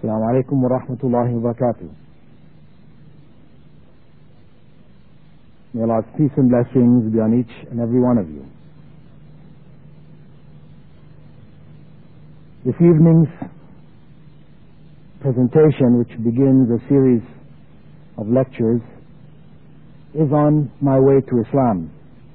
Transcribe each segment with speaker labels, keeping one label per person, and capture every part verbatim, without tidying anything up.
Speaker 1: Assalamu alaikum wa rahmatullahi wa barakatuh. May Allah's peace and blessings be on each and every one of you. This evening's presentation, which begins a series of lectures, is on my way to Islam.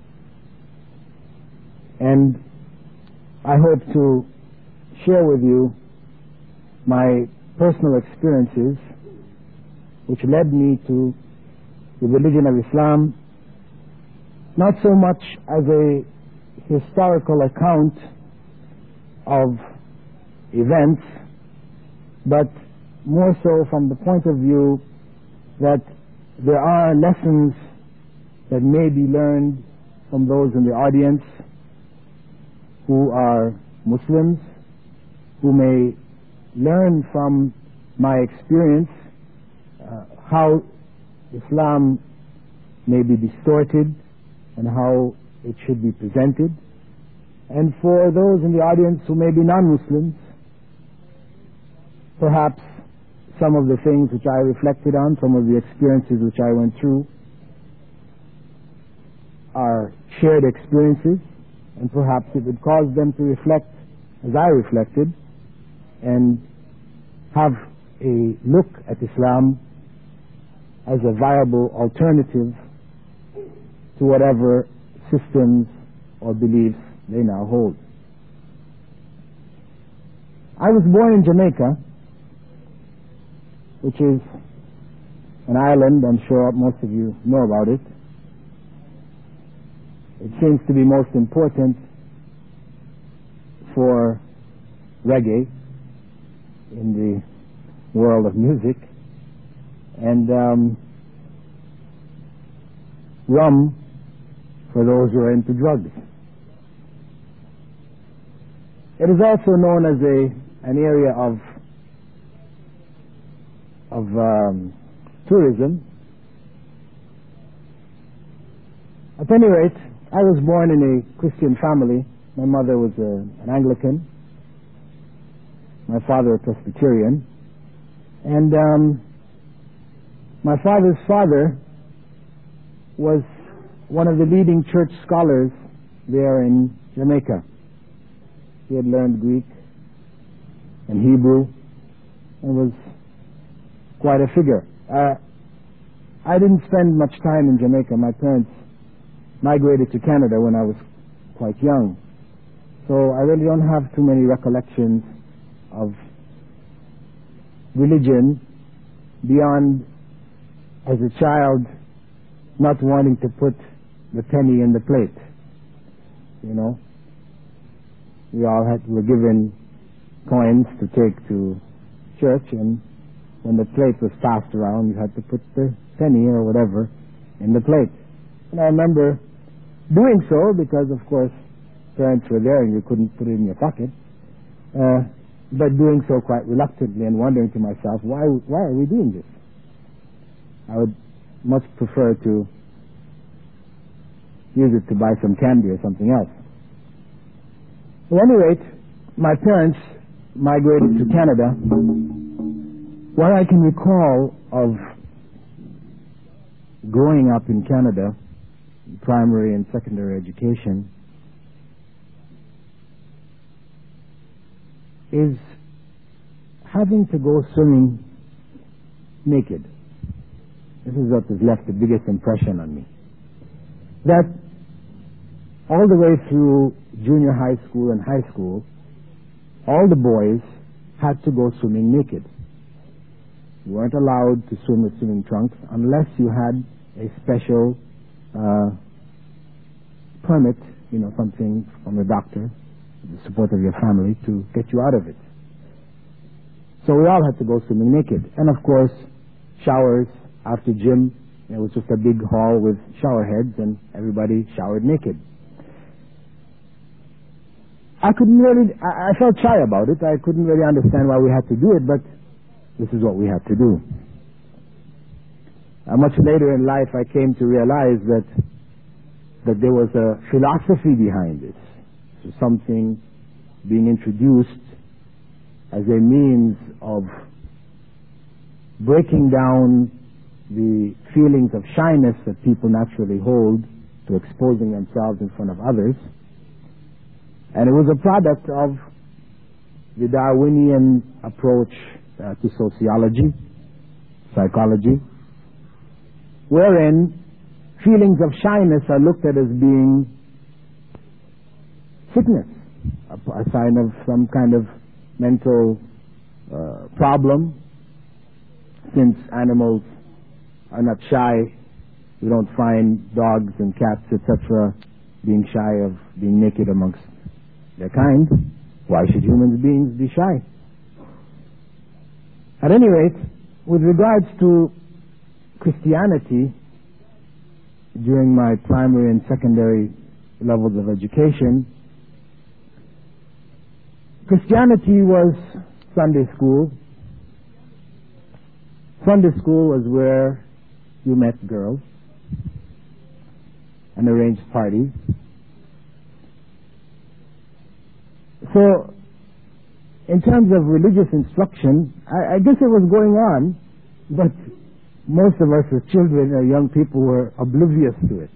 Speaker 1: And I hope to share with you my personal experiences which led me to the religion of Islam, not so much as a historical account of events, but more so from the point of view that there are lessons that may be learned from those in the audience who are Muslims, who may learn from my experience uh, how Islam may be distorted and how it should be presented. And for those in the audience who may be non-Muslims, perhaps some of the things which I reflected on, some of the experiences which I went through are shared experiences, and perhaps it would cause them to reflect as I reflected and have a look at Islam as a viable alternative to whatever systems or beliefs they now hold. I was born in Jamaica, which is an island. I'm sure most of you know about it. It seems to be most important for reggae in the world of music, and um, rum for those who are into drugs. It is also known as a an area of of um, tourism. At any rate, I was born in a Christian family. My mother was a, an Anglican, my father a Presbyterian, and um, my father's father was one of the leading church scholars there in Jamaica. He had learned Greek and Hebrew and was quite a figure. Uh, I didn't spend much time in Jamaica. My parents migrated to Canada when I was quite young, so I really don't have too many recollections of religion beyond, as a child, not wanting to put the penny in the plate. You know, we all had were given coins to take to church, and when the plate was passed around, you had to put the penny or whatever in the plate. And I remember doing so because, of course, parents were there and you couldn't put it in your pocket. Uh, but doing so quite reluctantly and wondering to myself, why why are we doing this? I would much prefer to use it to buy some candy or something else. At any rate, my parents migrated to Canada. What I can recall of growing up in Canada, primary and secondary education, is having to go swimming naked. This is what has left the biggest impression on me. That all the way through junior high school and high school, all the boys had to go swimming naked. You weren't allowed to swim with swimming trunks unless you had a special uh, permit, you know, something from the doctor, the support of your family, to get you out of it. So we all had to go swimming naked. And of course, showers after gym. It was just a big hall with shower heads and everybody showered naked. I couldn't really, I, I felt shy about it. I couldn't really understand why we had to do it, but this is what we had to do. Uh, much later in life, I came to realize that that there was a philosophy behind this. So something being introduced as a means of breaking down the feelings of shyness that people naturally hold to exposing themselves in front of others. And it was a product of the Darwinian approach uh, to sociology, psychology, wherein feelings of shyness are looked at as being sickness, a, a sign of some kind of mental uh, problem. Since animals are not shy, we don't find dogs and cats, et cetera, being shy of being naked amongst their kind. Why should human beings be shy? At any rate, with regards to Christianity, during my primary and secondary levels of education, Christianity was Sunday school. Sunday school was where you met girls and arranged parties. So, in terms of religious instruction, I, I guess it was going on, but most of us as children or young people were oblivious to it.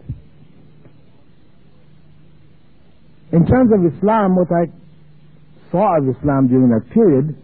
Speaker 1: In terms of Islam, what I saw of Islam during that period,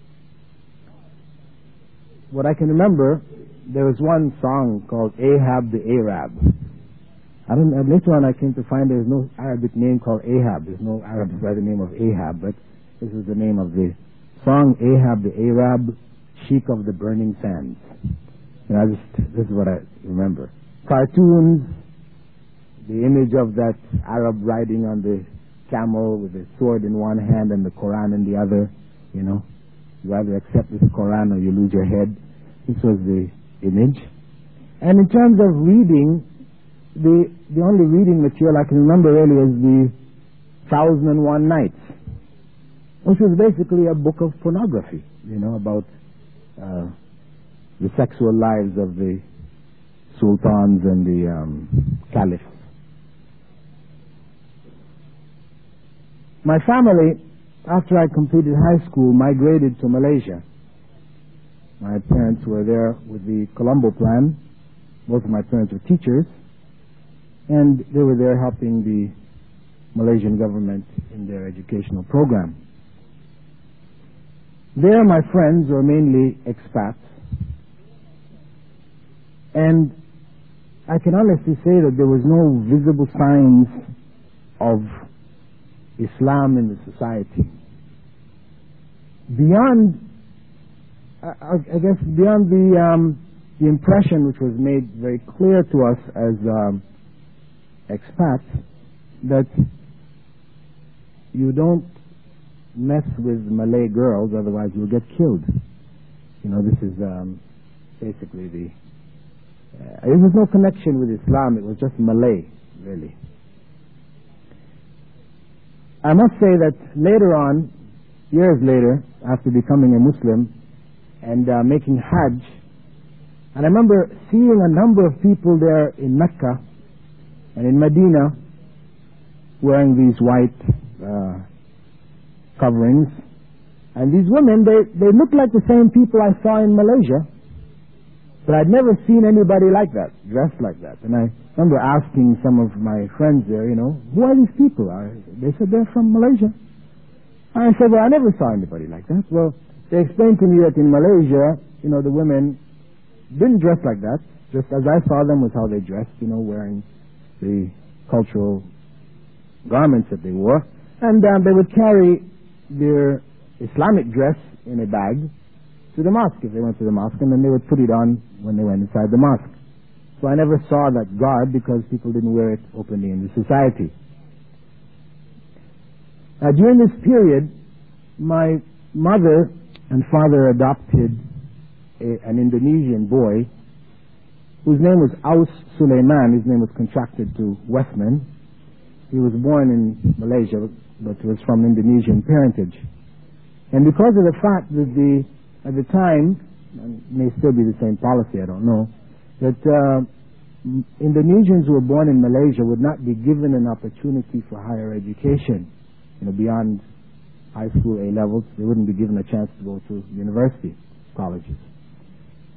Speaker 1: what I can remember, there was one song called Ahab the Arab. I don't know, later on I came to find there is no Arabic name called Ahab. There's no Arabs by the name of Ahab, but this is the name of the song, Ahab the Arab, Sheik of the Burning Sands. And I just, this is what I remember. Cartoons, the image of that Arab riding on the camel with a sword in one hand and the Quran in the other, you know. You either accept this Quran or you lose your head. This was the image. And in terms of reading, the the only reading material I can remember really is the Thousand and One Nights, which was basically a book of pornography, you know, about uh, the sexual lives of the sultans and the um, caliphs. My family, after I completed high school, migrated to Malaysia. My parents were there with the Colombo Plan. Both of my parents were teachers, and they were there helping the Malaysian government in their educational program. There, my friends were mainly expats, and I can honestly say that there was no visible signs of Islam in the society. Beyond, I, I guess, beyond the um, the impression which was made very clear to us as um, expats, that you don't mess with Malay girls, otherwise you'll get killed. You know, this is um, basically the... Uh, there was no connection with Islam, it was just Malay, really. I must say that later on, years later, after becoming a Muslim and uh, making Hajj, and I remember seeing a number of people there in Mecca and in Medina wearing these white uh, coverings. And these women, they, they looked like the same people I saw in Malaysia, but I'd never seen anybody like that, dressed like that. And I remember asking some of my friends there, you know, who are these people? I, they said they're from Malaysia. I said, well, I never saw anybody like that. Well, they explained to me that in Malaysia, you know, the women didn't dress like that. Just as I saw them was how they dressed, you know, wearing the cultural garments that they wore. And um, they would carry their Islamic dress in a bag to the mosque if they went to the mosque, and then they would put it on when they went inside the mosque. So I never saw that garb because people didn't wear it openly in the society. Now, during this period, my mother and father adopted a, an Indonesian boy whose name was Aus Suleiman. His name was contracted to Westman. He was born in Malaysia, but was from Indonesian parentage. And because of the fact that the, at the time, and it may still be the same policy, I don't know, that uh, Indonesians who were born in Malaysia would not be given an opportunity for higher education, you know, beyond high school A levels. They wouldn't be given a chance to go to university colleges.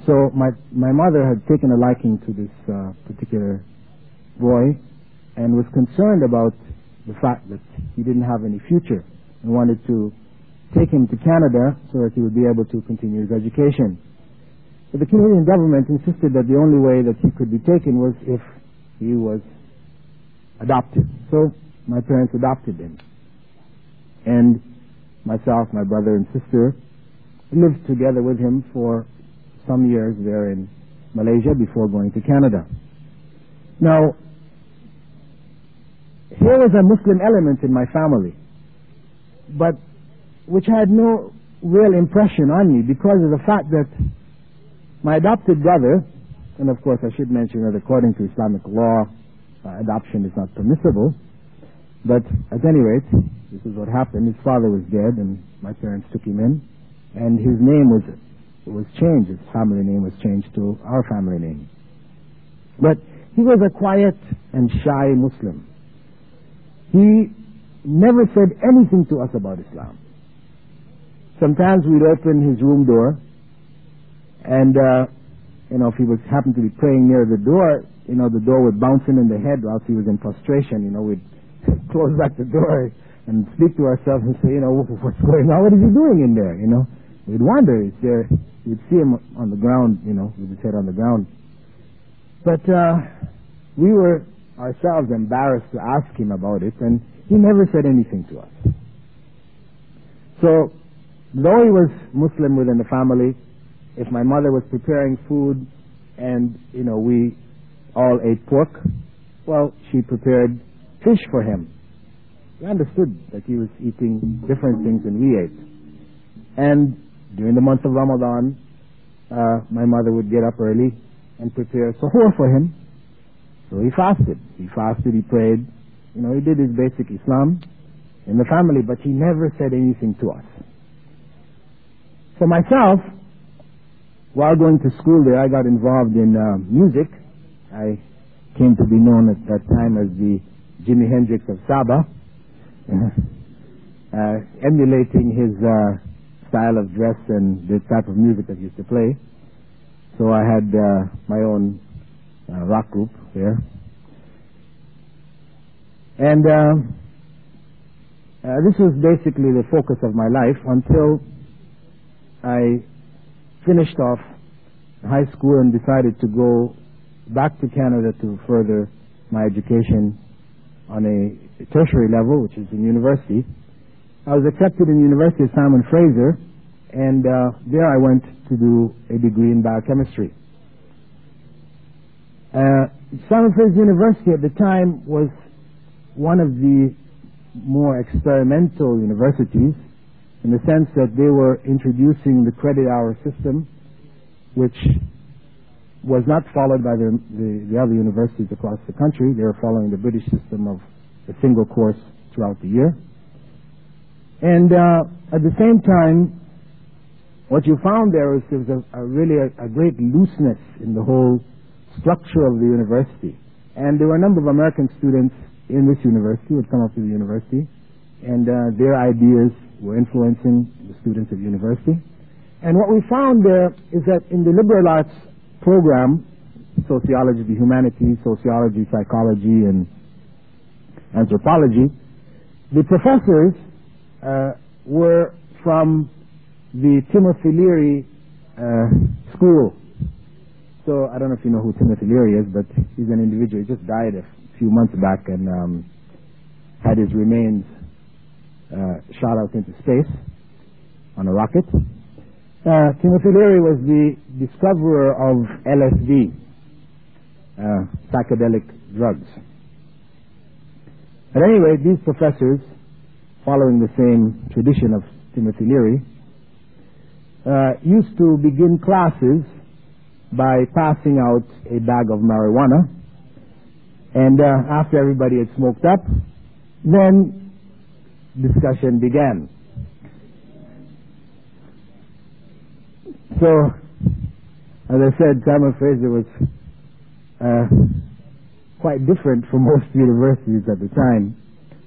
Speaker 1: So my, my mother had taken a liking to this uh, particular boy and was concerned about the fact that he didn't have any future and wanted to take him to Canada so that he would be able to continue his education. But the Canadian government insisted that the only way that he could be taken was if he was adopted. So my parents adopted him. And myself, my brother and sister lived together with him for some years there in Malaysia before going to Canada. Now, here was a Muslim element in my family, but which had no real impression on me because of the fact that my adopted brother, and of course I should mention that according to Islamic law, uh, adoption is not permissible, but at any rate, this is what happened. His father was dead and my parents took him in, and his name was was changed, his family name was changed to our family name. But he was a quiet and shy Muslim. He never said anything to us about Islam. Sometimes we'd open his room door, and uh, you know, if he was happened to be praying near the door, you know, the door would bounce him in the head, or else he was in prostration. You know, we'd close back the door and speak to ourselves and say, you know, what's going on? What is he doing in there? You know, we'd wonder. Is there? We'd see him on the ground, you know, with his head on the ground. But uh, we were ourselves embarrassed to ask him about it, and he never said anything to us. So, though he was Muslim within the family, if my mother was preparing food and, you know, we all ate pork, well, she prepared fish for him. We understood that he was eating different things than we ate. And during the month of Ramadan, uh, my mother would get up early and prepare suhoor for him. So he fasted. He fasted, he prayed. You know, he did his basic Islam in the family, but he never said anything to us. For myself, while going to school there, I got involved in uh, music. I came to be known at that time as the Jimi Hendrix of Sabah, uh, emulating his uh, style of dress and the type of music that he used to play. So I had uh, my own uh, rock group there. And uh, uh, this was basically the focus of my life until I finished off high school and decided to go back to Canada to further my education on a tertiary level, which is in university. I was accepted in the University of Simon Fraser, and uh, there I went to do a degree in biochemistry. Uh, Simon Fraser University at the time was one of the more experimental universities in the sense that they were introducing the credit hour system, which was not followed by the, the, the other universities across the country. They were following the British system of a single course throughout the year. And uh, at the same time, what you found there was there was a, a really a, a great looseness in the whole structure of the university. And there were a number of American students in this university who had come up to the university, and uh, their ideas were influencing the students of the university. And what we found there is that in the liberal arts program, sociology, the humanities, sociology, psychology, and anthropology, the professors uh, were from the Timothy Leary uh, school. So I don't know if you know who Timothy Leary is, but he's an individual. He just died a few months back and um, had his remains uh, shot out into space on a rocket. Uh, Timothy Leary was the discoverer of L S D, uh, psychedelic drugs. At any rate, these professors, following the same tradition of Timothy Leary, uh, used to begin classes by passing out a bag of marijuana, and uh, after everybody had smoked up, then discussion began. So, as I said, Simon Fraser was uh, quite different from most universities at the time,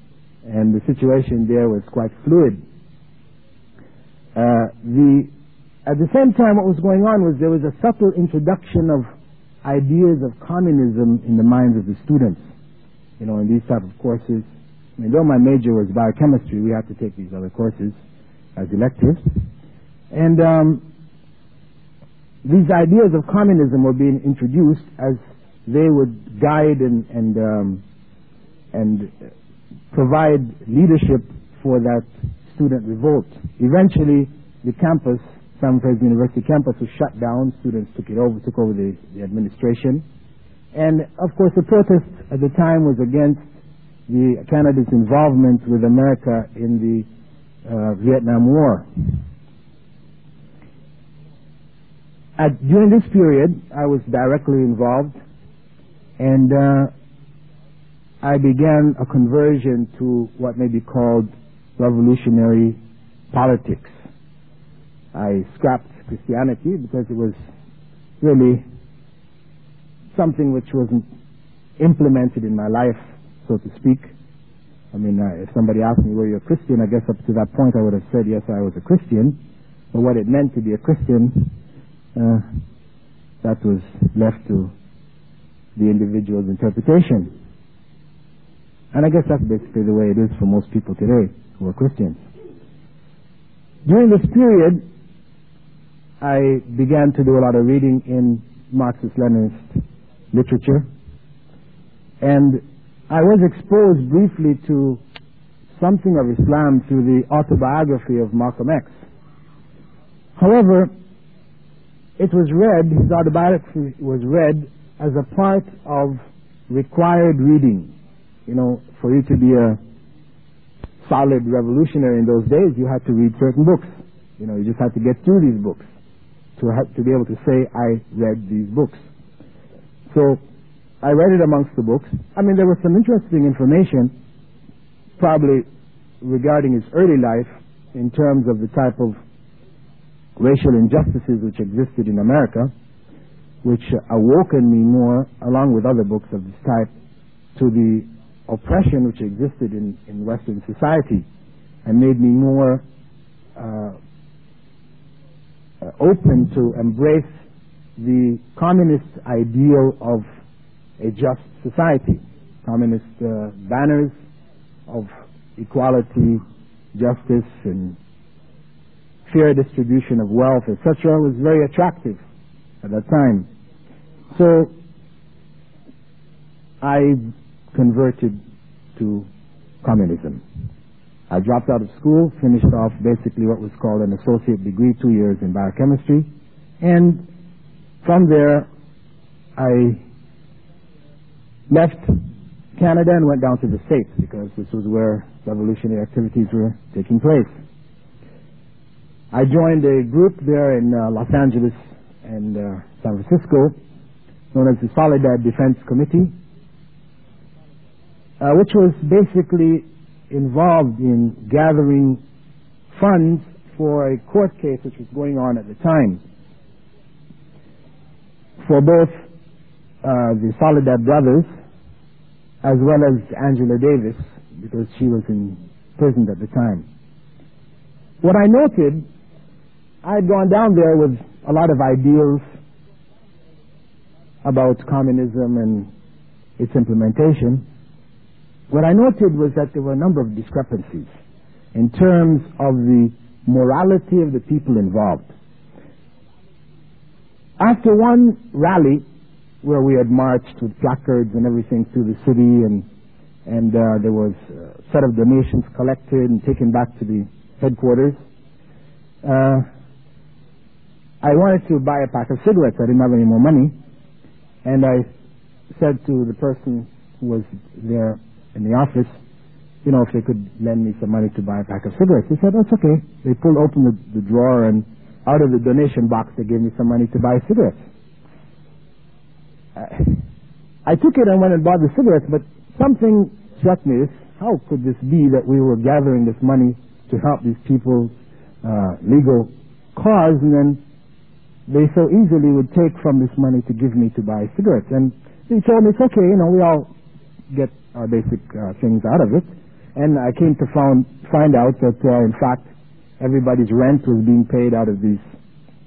Speaker 1: and the situation there was quite fluid. Uh, the at the same time, what was going on was there was a subtle introduction of ideas of communism in the minds of the students, you know, in these type of courses. I mean, though my major was biochemistry, we had to take these other courses as electives. And um, these ideas of communism were being introduced as they would guide and and, um, and provide leadership for that student revolt. Eventually, the campus, San Francisco University campus, was shut down. Students took it over, took over the, the administration. And, of course, the protest at the time was against the Canada's involvement with America in the uh, Vietnam War. At, during this period, I was directly involved, and uh, I began a conversion to what may be called revolutionary politics. I scrapped Christianity because it was really something which wasn't implemented in my life, so to speak. I mean, uh, if somebody asked me, were you a Christian, I guess up to that point I would have said, yes, I was a Christian. But what it meant to be a Christian, uh, that was left to the individual's interpretation. And I guess that's basically the way it is for most people today who are Christians. During this period, I began to do a lot of reading in Marxist-Leninist literature, and I was exposed briefly to something of Islam through the autobiography of Malcolm X. However, it was read, his autobiography was read as a part of required reading. You know, for you to be a solid revolutionary in those days, you had to read certain books. You know, you just had to get through these books to have, to be able to say, I read these books. So I read it amongst the books. I mean, there was some interesting information, probably regarding his early life, in terms of the type of racial injustices which existed in America, which awoken me more, along with other books of this type, to the oppression which existed in, in Western society, and made me more uh, uh, open to embrace the communist ideal of a just society. Communist uh, banners of equality, justice, and fair distribution of wealth, et cetera, was very attractive at that time. So I converted to communism. I dropped out of school, finished off basically what was called an associate degree, two years in biochemistry, and from there I left Canada and went down to the States, because this was where revolutionary activities were taking place. I joined a group there in uh, Los Angeles and uh, San Francisco, known as the Soledad Defense Committee, uh, which was basically involved in gathering funds for a court case which was going on at the time for both uh, the Soledad brothers as well as Angela Davis, because she was in prison at the time. What I noted, I had gone down there with a lot of ideals about communism and its implementation. What I noted was that there were a number of discrepancies in terms of the morality of the people involved. After one rally, where we had marched with placards and everything through the city, and and uh, there was a set of donations collected and taken back to the headquarters, uh, I wanted to buy a pack of cigarettes. I didn't have any more money, and I said to the person who was there in the office, you know, if they could lend me some money to buy a pack of cigarettes. They said, that's okay. They pulled open the, the drawer, and out of the donation box they gave me some money to buy cigarettes. I took it and went and bought the cigarettes, but something struck me. This, how could this be that we were gathering this money to help these people's uh, legal cause, and then they so easily would take from this money to give me to buy cigarettes? And they told me, it's okay, you know, we all get our basic uh, things out of it. And I came to found, find out that, uh, in fact, everybody's rent was being paid out of these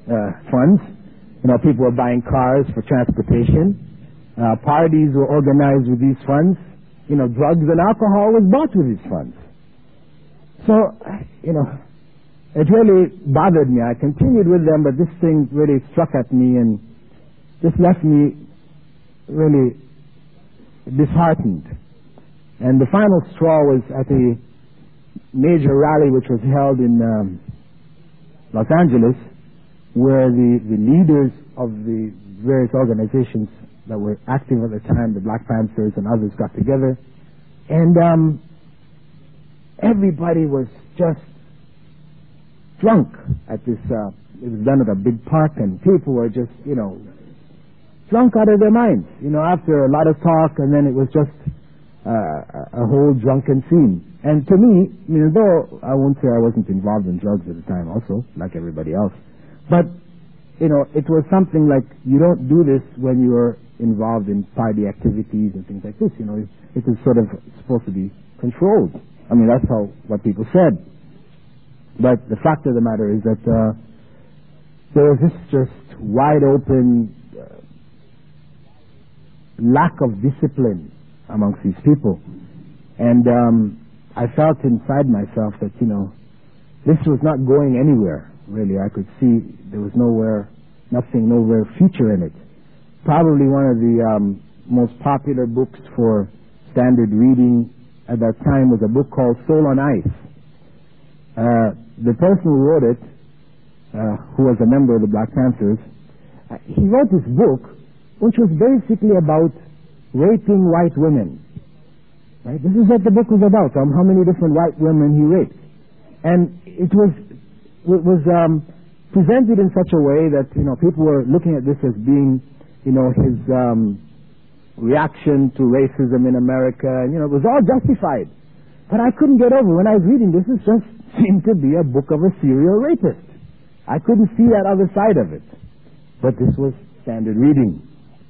Speaker 1: uh, funds. You know, people were buying cars for transportation. Uh, parties were organized with these funds. You know, drugs and alcohol was bought with these funds. So, you know, it really bothered me. I continued with them, but this thing really struck at me and just left me really disheartened. And the final straw was at a major rally which was held in um, Los Angeles, where the, the leaders of the various organizations that were active at the time, the Black Panthers and others, got together. And um, everybody was just drunk at this, uh, it was done at a big park, and people were just, you know, drunk out of their minds, you know, after a lot of talk, and then it was just uh, a whole drunken scene. And to me, you know, though I won't say I wasn't involved in drugs at the time also, like everybody else, but, you know, it was something like, you don't do this when you're involved in party activities and things like this, you know, it, it was sort of supposed to be controlled. I mean, that's how, what people said. But the fact of the matter is that uh, there was this just wide open uh, lack of discipline amongst these people. And um, I felt inside myself that, you know, this was not going anywhere, really. I could see there was nowhere, nothing, nowhere future in it. Probably one of the um, most popular books for standard reading at that time was a book called Soul on Ice. Uh, the person who wrote it, uh, who was a member of the Black Panthers, uh, he wrote this book which was basically about raping white women. Right? This is what the book was about, um, how many different white women he raped. And it was it was um, presented in such a way that, you know, people were looking at this as being, you know, his um, reaction to racism in America, and, you know, it was all justified. But I couldn't get over, when I was reading this, it just seemed to be a book of a serial rapist. I couldn't see that other side of it. But this was standard reading.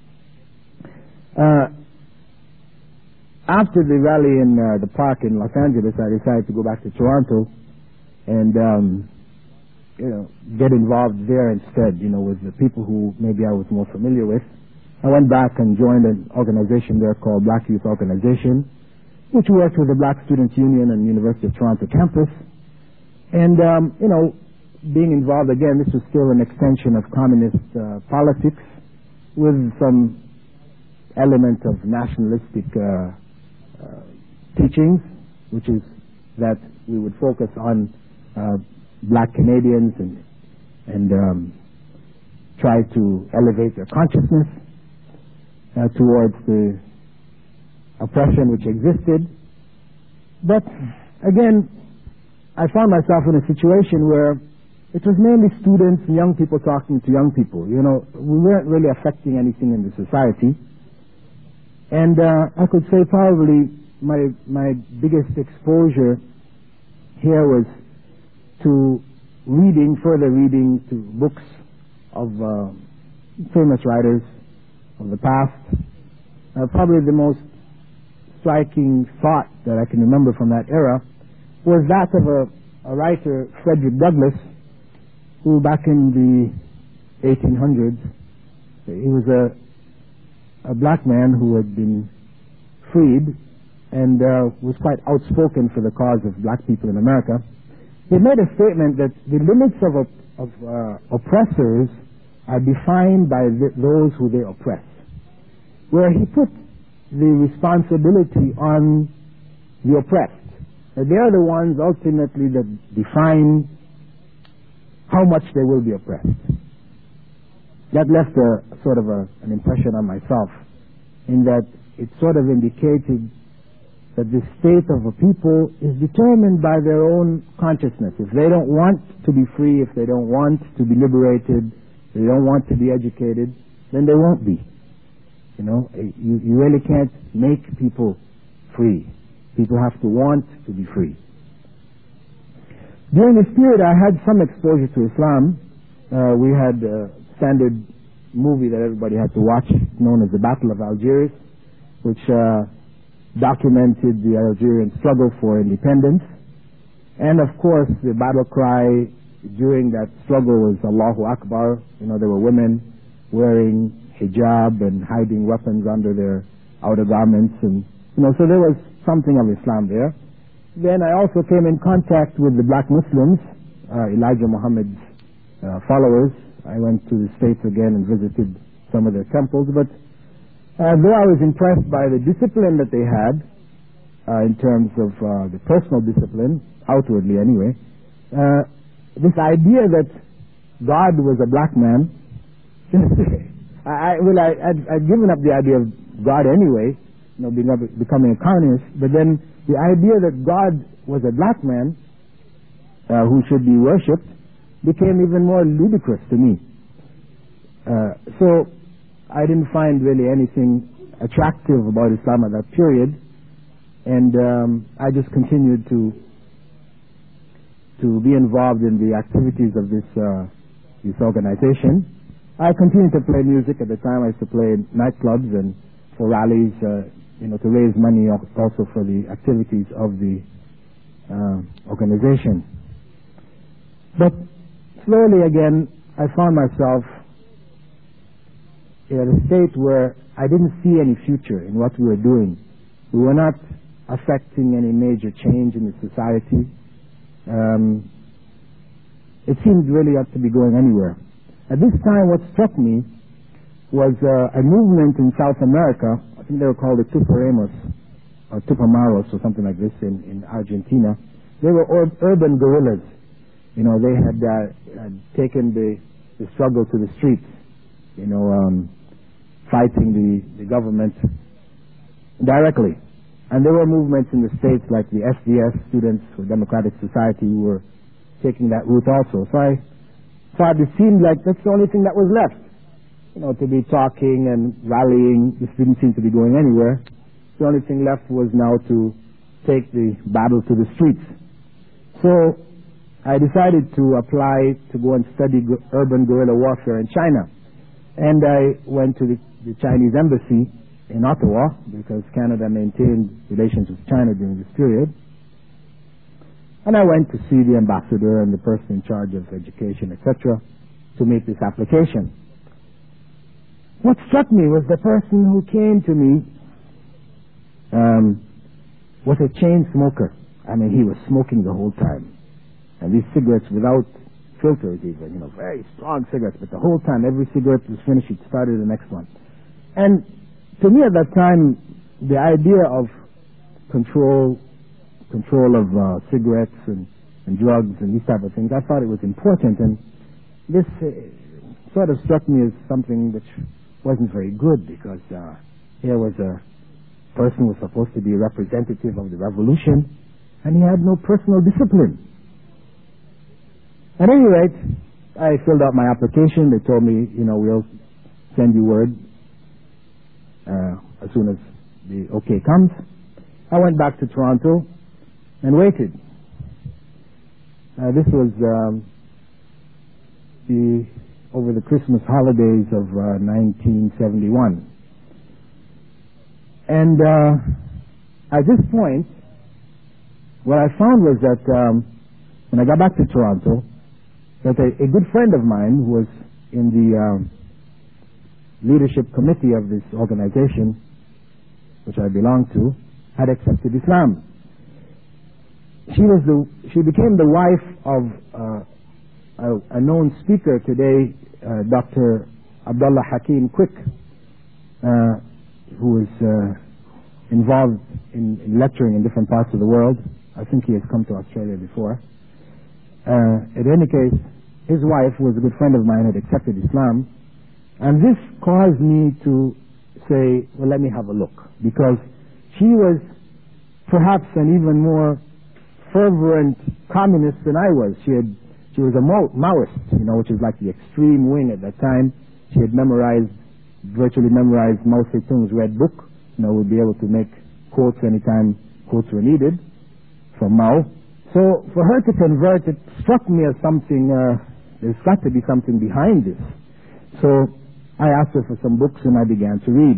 Speaker 1: Uh, after the rally in uh, the park in Los Angeles, I decided to go back to Toronto and, um, you know, get involved there instead, you know, with the people who maybe I was more familiar with. I went back and joined an organization there called Black Youth Organization, which worked with the Black Students Union and University of Toronto campus. And, um, you know, being involved, again, this was still an extension of communist uh, politics with some element of nationalistic uh, uh, teachings, which is that we would focus on uh, Black Canadians and, and um, try to elevate their consciousness uh, towards the oppression which existed. But again, I found myself in a situation where it was mainly students and young people talking to young people. You know, we weren't really affecting anything in the society. And uh, I could say probably my my biggest exposure here was to reading, further reading to books of uh, famous writers of the past. Uh, probably the most striking thought that I can remember from that era was that of a, a writer, Frederick Douglass, who back in the eighteen hundreds, he was a, a black man who had been freed and uh, was quite outspoken for the cause of black people in America. He made a statement that the limits of, of uh, oppressors are defined by the, those who they oppress, where he put the responsibility on the oppressed. That they are the ones ultimately that define how much they will be oppressed. That left a sort of a, an impression on myself, in that it sort of indicated that the state of a people is determined by their own consciousness. If they don't want to be free, if they don't want to be liberated, if they don't want to be educated, then they won't be. You know, you, you really can't make people free. People have to want to be free. During this period, I had some exposure to Islam. Uh, we had a standard movie that everybody had to watch, known as the Battle of Algiers, which uh, documented the Algerian struggle for independence. And of course, the battle cry during that struggle was Allahu Akbar. You know, there were women wearing hijab and hiding weapons under their outer garments, and you know, so there was something of Islam there. Then I also came in contact with the black Muslims, uh, Elijah Muhammad's uh, followers. I went to the States again and visited some of their temples, but uh, though I was impressed by the discipline that they had, uh, in terms of uh, the personal discipline, outwardly anyway, uh, this idea that God was a black man, I, I, well, I, I'd, I'd given up the idea of God anyway, you know, being, becoming a communist, but then the idea that God was a black man uh, who should be worshipped became even more ludicrous to me. Uh, so I didn't find really anything attractive about Islam at that period, and um, I just continued to to be involved in the activities of this uh, this organization. I continued to play music. At the time, I used to play in nightclubs and for rallies, uh, you know, to raise money also for the activities of the uh, organization. But slowly again, I found myself in a state where I didn't see any future in what we were doing. We were not affecting any major change in the society. Um, it seemed really not to be going anywhere. At this time, what struck me was uh, a movement in South America. I think they were called the Tupamaros, or Tupamaros, or something like this in, in Argentina. They were ur- urban guerrillas. You know, they had, uh, had taken the, the struggle to the streets, you know, um, fighting the, the government directly. And there were movements in the States like the S D S, Students for Democratic Society, who were taking that route also. So I thought it seemed like that's the only thing that was left. You know, to be talking and rallying, this didn't seem to be going anywhere. The only thing left was now to take the battle to the streets. So I decided to apply to go and study gu- urban guerrilla warfare in China. And I went to the, the Chinese embassy in Ottawa, because Canada maintained relations with China during this period. And I went to see the ambassador and the person in charge of education, et cetera, to make this application. What struck me was the person who came to me um, was a chain smoker. I mean, he was smoking the whole time. And these cigarettes without filters even, you know, very strong cigarettes, but the whole time, every cigarette was finished, he started the next one. And to me at that time, the idea of control, control of uh, cigarettes and, and drugs and these type of things, I thought it was important. And this uh, sort of struck me as something which wasn't very good, because uh, here was a person who was supposed to be a representative of the revolution, and he had no personal discipline. At any rate, I filled out my application. They told me, you know, we'll send you word Uh, as soon as the okay comes. I went back to Toronto and waited. Uh, this was um, the over the Christmas holidays of uh, nineteen seventy-one. And uh, at this point, what I found was that um, when I got back to Toronto, that a, a good friend of mine who was in the um, leadership committee of this organization, which I belonged to, had accepted Islam. She was the she became the wife of uh, a, a known speaker today, uh, Doctor Abdullah Hakim Quick, uh, who is uh, involved in, in lecturing in different parts of the world. I think he has come to Australia before. Uh, in any case, his wife, who was a good friend of mine, had accepted Islam. And this caused me to say, well, let me have a look. Because she was perhaps an even more fervent communist than I was. She had, she was a Maoist, you know, which is like the extreme wing at that time. She had memorized, virtually memorized Mao Zedong's Red Book. You know, would be able to make quotes anytime quotes were needed from Mao. So for her to convert, it struck me as something, uh, there's got to be something behind this. So I asked her for some books and I began to read.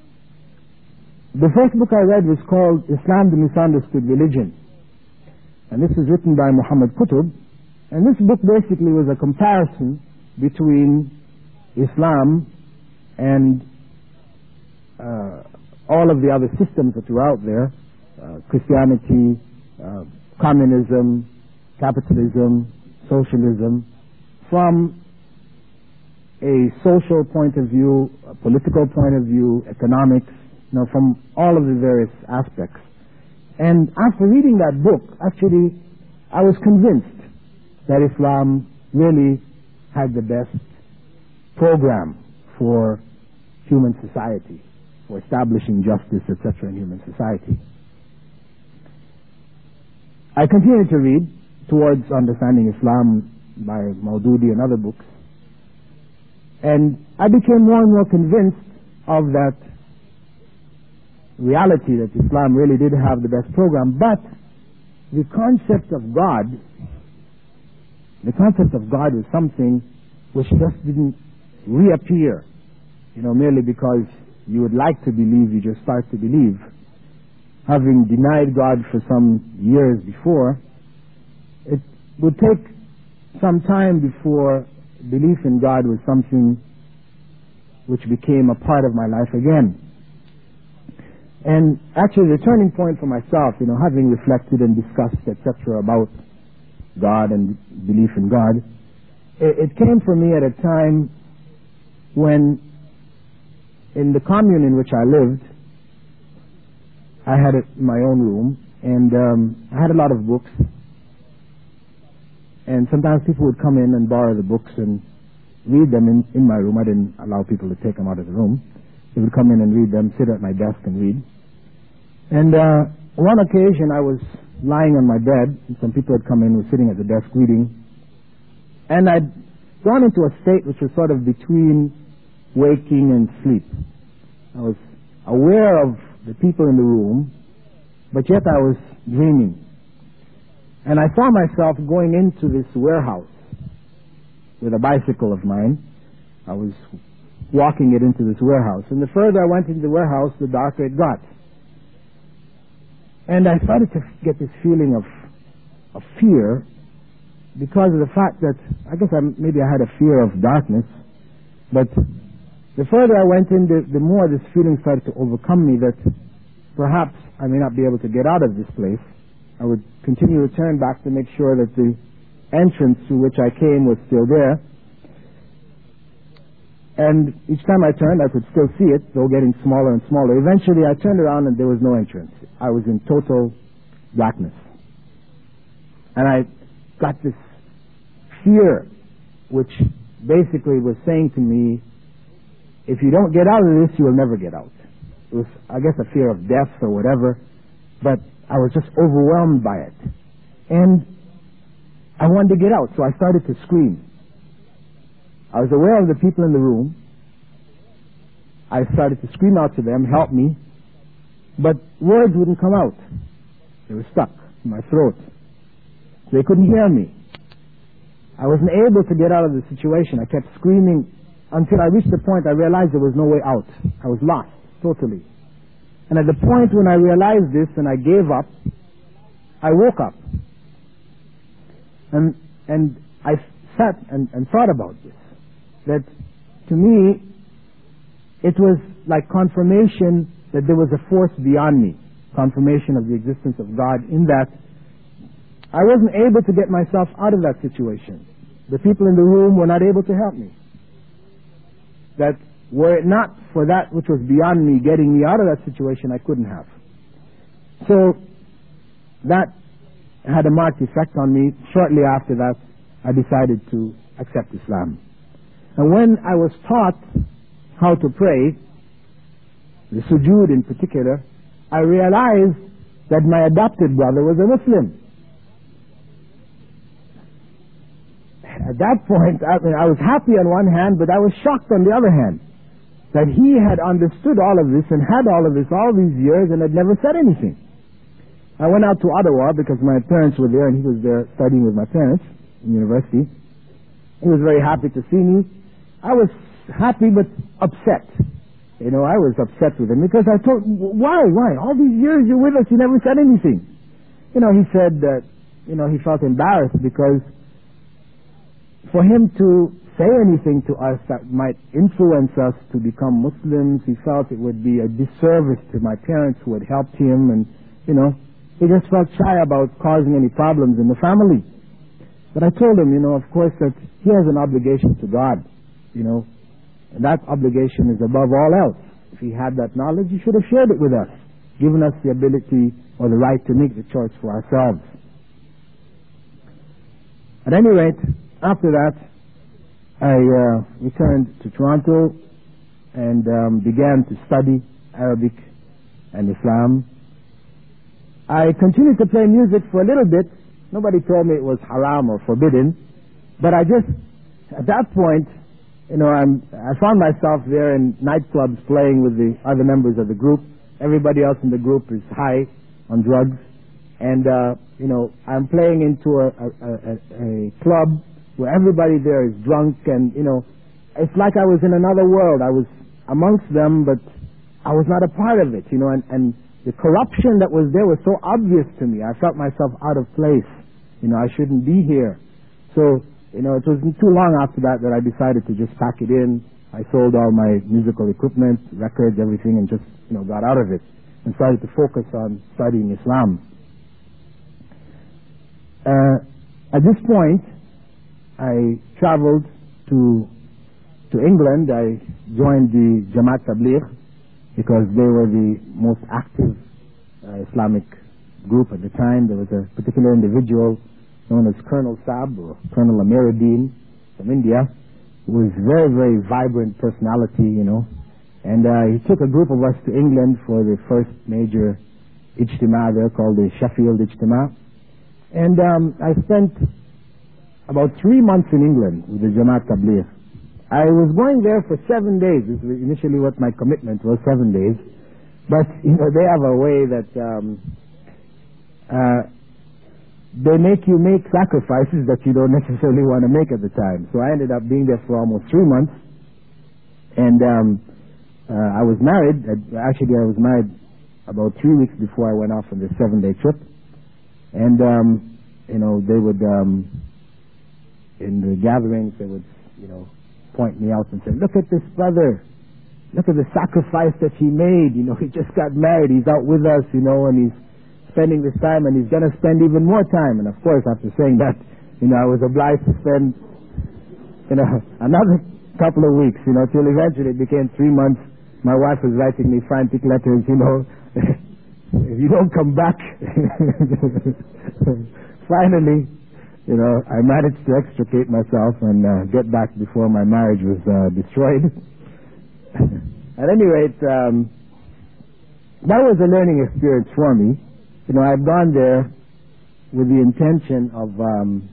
Speaker 1: The first book I read was called Islam, the Misunderstood Religion. and this is written by Muhammad Qutb, and this book basically was a comparison between Islam and uh, all of the other systems that were out there, uh, Christianity, uh, communism, capitalism, socialism, from a social point of view, a political point of view, economics, you know, from all of the various aspects. And after reading that book, actually, I was convinced that Islam really had the best program for human society, for establishing justice, et cetera, in human society. I continued to read towards understanding Islam by Maududi and other books, and I became more and more convinced of that reality that Islam really did have the best program, but the concept of God, the concept of God was something which just didn't reappear, you know, merely because you would like to believe, you just start to believe. Having denied God for some years before, it would take some time before belief in God was something which became a part of my life again. And actually the turning point for myself, you know, having reflected and discussed, et cetera, about God and belief in God, it, it came for me at a time when in the commune in which I lived, I had a, my own room, and um, I had a lot of books, and sometimes people would come in and borrow the books and read them in, in my room. I didn't allow people to take them out of the room. They would come in and read them, sit at my desk and read. And uh, one occasion I was lying on my bed, and some people had come in, were sitting at the desk reading, and I'd gone into a state which was sort of between waking and sleep. I was aware of the people in the room, but yet I was dreaming. And I saw myself going into this warehouse with a bicycle of mine. I was walking it into this warehouse. And the further I went into the warehouse, the darker it got. And I started to get this feeling of, of fear because of the fact that, I guess I, maybe I had a fear of darkness, but the further I went in, the, the more this feeling started to overcome me that perhaps I may not be able to get out of this place. I would continue to turn back to make sure that the entrance through which I came was still there. And each time I turned, I could still see it, though getting smaller and smaller. Eventually, I turned around and there was no entrance. I was in total blackness. And I got this fear, which basically was saying to me, if you don't get out of this, you will never get out. It was, I guess, a fear of death or whatever, but I was just overwhelmed by it. And I wanted to get out, so I started to scream. I was aware of the people in the room. I started to scream out to them, help me, but words wouldn't come out. They were stuck in my throat. They couldn't hear me. I wasn't able to get out of the situation. I kept screaming until I reached the point I realized there was no way out. I was lost, totally. And at the point when I realized this and I gave up, I woke up. And and I sat and, and thought about this. That to me, it was like confirmation that there was a force beyond me. Confirmation of the existence of God, in that I wasn't able to get myself out of that situation. The people in the room were not able to help me. That were it not for that which was beyond me getting me out of that situation, I couldn't have. So that had a marked effect on me. Shortly after that, I decided to accept Islam. And when I was taught how to pray, the sujood in particular, I realized that my adopted brother was a Muslim. At that point, I mean, I was happy on one hand, but I was shocked on the other hand. That he had understood all of this and had all of this all these years and had never said anything. I went out to Ottawa because my parents were there and he was there studying with my parents in university. He was very happy to see me. I was happy but upset. You know, I was upset with him because I told him, why, why? All these years you're with us, you never said anything. You know, he said that you know, he felt embarrassed because for him to say anything to us that might influence us to become Muslims, he felt it would be a disservice to my parents who had helped him, and, you know, he just felt shy about causing any problems in the family. But I told him, you know, of course, that he has an obligation to God, you know, and that obligation is above all else. If he had that knowledge, he should have shared it with us, given us the ability or the right to make the choice for ourselves. At any rate, after that, I uh, returned to Toronto and um, began to study Arabic and Islam. I continued to play music for a little bit. Nobody told me it was haram or forbidden, but I just, at that point, you know, I'm, I found myself there in nightclubs playing with the other members of the group. Everybody else in the group is high on drugs, and uh, you know, I'm playing into a, a, a, a club where everybody there is drunk, and you know, it's like I was in another world. I was amongst them, but I was not a part of it, you know, and, and the corruption that was there was so obvious to me. I felt myself out of place. You know, I shouldn't be here. So, you know, it wasn't too long after that that I decided to just pack it in. I sold all my musical equipment, records, everything, and just, you know, got out of it and started to focus on studying Islam. Uh, at this point, I traveled to to England. I joined the Jamaat Tabligh because they were the most active uh, Islamic group at the time. There was a particular individual known as Colonel Saab, or Colonel Amiruddin from India, who was very, very vibrant personality, you know. And uh, he took a group of us to England for the first major Ijtima there called the Sheffield Ijtima. And um, I spent about three months in England with the Jamaat Tabligh. I was going there for seven days. This was initially what my commitment was, seven days. But, you know, they have a way that um, uh, they make you make sacrifices that you don't necessarily want to make at the time. So I ended up being there for almost three months. And um, uh, I was married. Actually, I was married about three weeks before I went off on this seven-day trip. And, um, you know, they would, um, in the gatherings, they would, you know, point me out and say, look at this brother. Look at the sacrifice that he made. You know, he just got married. He's out with us, you know, and he's spending this time, and he's going to spend even more time. And of course, after saying that, you know, I was obliged to spend, you know, another couple of weeks, you know, till eventually it became three months. My wife was writing me frantic letters, you know, if you don't come back. Finally, you know, I managed to extricate myself and uh, get back before my marriage was uh, destroyed. At any rate, um, that was a learning experience for me. You know, I've gone there with the intention of um,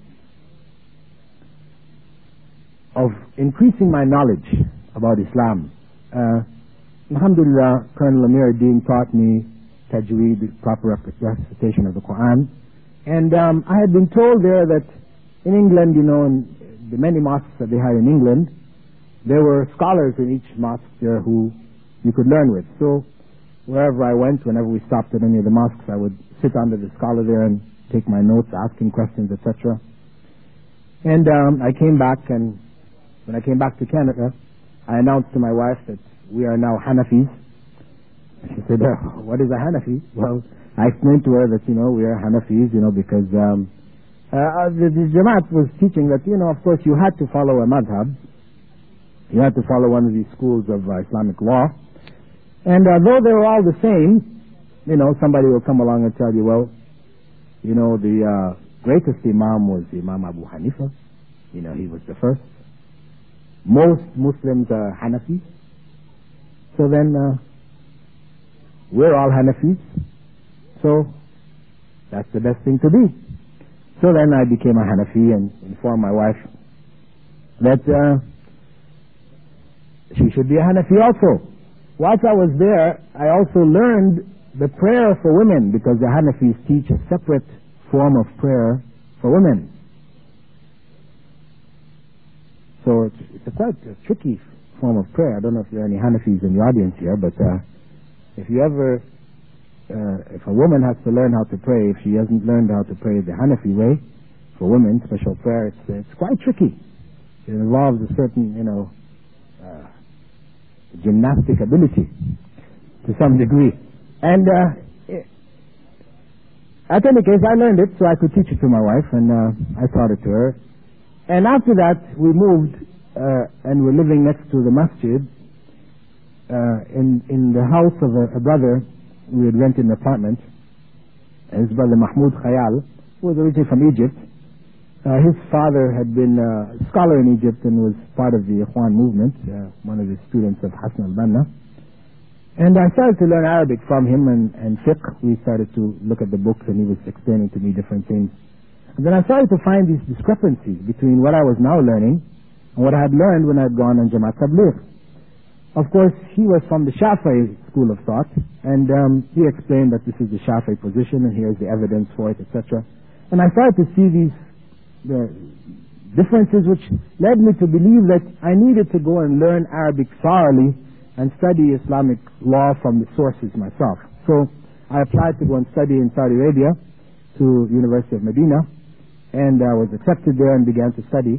Speaker 1: of increasing my knowledge about Islam. Uh, Alhamdulillah, Colonel Amiruddin taught me tajweed, proper recitation of the Quran. And um, I had been told there that in England, you know, in the many mosques that they had in England, there were scholars in each mosque there who you could learn with. So wherever I went, whenever we stopped at any of the mosques, I would sit under the scholar there and take my notes, asking questions, et cetera. And um, I came back, and when I came back to Canada, I announced to my wife that we are now Hanafis. She said, oh, what is a Hanafi? Well, I explained to her that, you know, we are Hanafis, you know, because um, uh, the, the Jamaat was teaching that, you know, of course, you had to follow a madhab. You had to follow one of these schools of uh, Islamic law. And uh, though they were all the same, you know, somebody will come along and tell you, well, you know, the uh, greatest Imam was Imam Abu Hanifa. You know, he was the first. Most Muslims are Hanafis. So then, uh, we're all Hanafis. So, that's the best thing to be. So then I became a Hanafi and informed my wife that uh, she should be a Hanafi also. Whilst I was there, I also learned the prayer for women, because the Hanafis teach a separate form of prayer for women. So it's, it's a quite a tricky form of prayer. I don't know if there are any Hanafis in the audience here, but uh, if you ever uh, if a woman has to learn how to pray, if she hasn't learned how to pray the Hanafi way, for women, special prayer, it's, it's quite tricky. It involves a certain, you know, uh, gymnastic ability to some degree. And uh, at any case, I learned it so I could teach it to my wife, and uh, I taught it to her. And after that, we moved, uh, and we're living next to the masjid. Uh, in, in the house of a, a brother, we had rented an apartment. And his brother Mahmoud Khayal, who was originally from Egypt. Uh, his father had been a scholar in Egypt and was part of the Ikhwan movement, uh, one of the students of Hassan al-Banna. And I started to learn Arabic from him and, and fiqh. We started to look at the books, and he was explaining to me different things. And then I started to find these discrepancies between what I was now learning and what I had learned when I had gone on Jamaat Tabligh. Of course, he was from the Shafi'i school of thought, and um, he explained that this is the Shafi'i position, and here's the evidence for it, et cetera. And I started to see these the differences, which led me to believe that I needed to go and learn Arabic thoroughly and study Islamic law from the sources myself. So I applied to go and study in Saudi Arabia to University of Medina, and I was accepted there and began to study.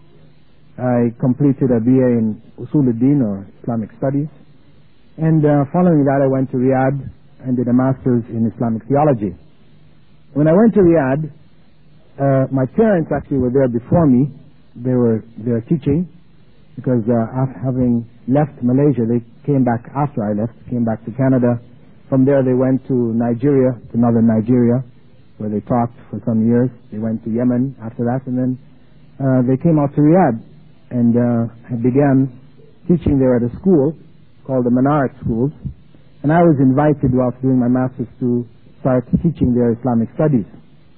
Speaker 1: I completed a B A in Usul al-Din, or Islamic Studies. And uh, following that, I went to Riyadh and did a master's in Islamic Theology. When I went to Riyadh, uh, my parents actually were there before me. They were there teaching, because uh, after having left Malaysia, they came back after I left, came back to Canada. From there, they went to Nigeria, to northern Nigeria, where they taught for some years. They went to Yemen after that, and then uh, they came out to Riyadh. And uh, I began teaching there at a school called the Minaret Schools. And I was invited whilst doing my master's to start teaching their Islamic studies.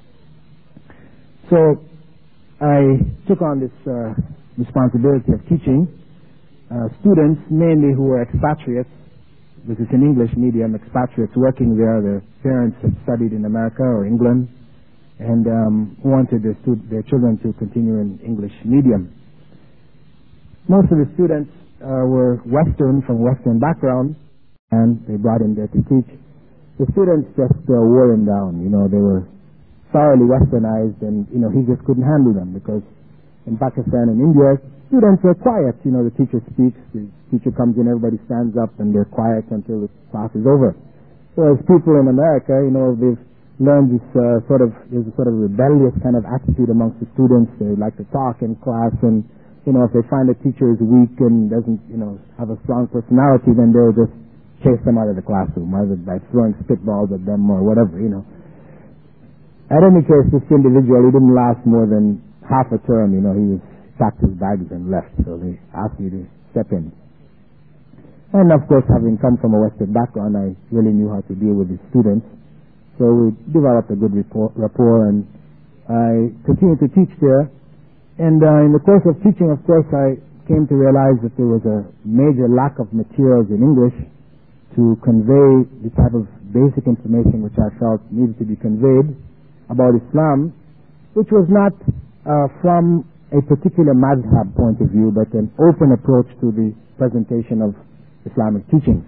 Speaker 1: So I took on this uh, responsibility of teaching uh, students, mainly who were expatriates, because it's an English medium, expatriates working there. Their parents had studied in America or England, and um, wanted their, stud- their children to continue in English medium. Most of the students uh, were Western, from Western backgrounds, and they brought him there to teach. The students just uh, wore him down. You know, they were thoroughly Westernized, and you know, he just couldn't handle them, because in Pakistan and India, students are quiet. You know, the teacher speaks, the teacher comes in, everybody stands up, and they're quiet until the class is over. Whereas people in America, you know, they've learned this uh, sort of, there's a sort of rebellious kind of attitude amongst the students. They like to talk in class, and you know, if they find a teacher is weak and doesn't, you know, have a strong personality, then they'll just chase them out of the classroom, either by throwing spitballs at them or whatever, you know. At any case, this individual, he didn't last more than half a term, you know. He was, packed his bags and left, so they asked me to step in. And of course, having come from a Western background, I really knew how to deal with the students. So we developed a good rapport, rapport and I continued to teach there. And uh, in the course of teaching, of course, I came to realize that there was a major lack of materials in English to convey the type of basic information which I felt needed to be conveyed about Islam, which was not uh, from a particular madhab point of view, but an open approach to the presentation of Islamic teachings.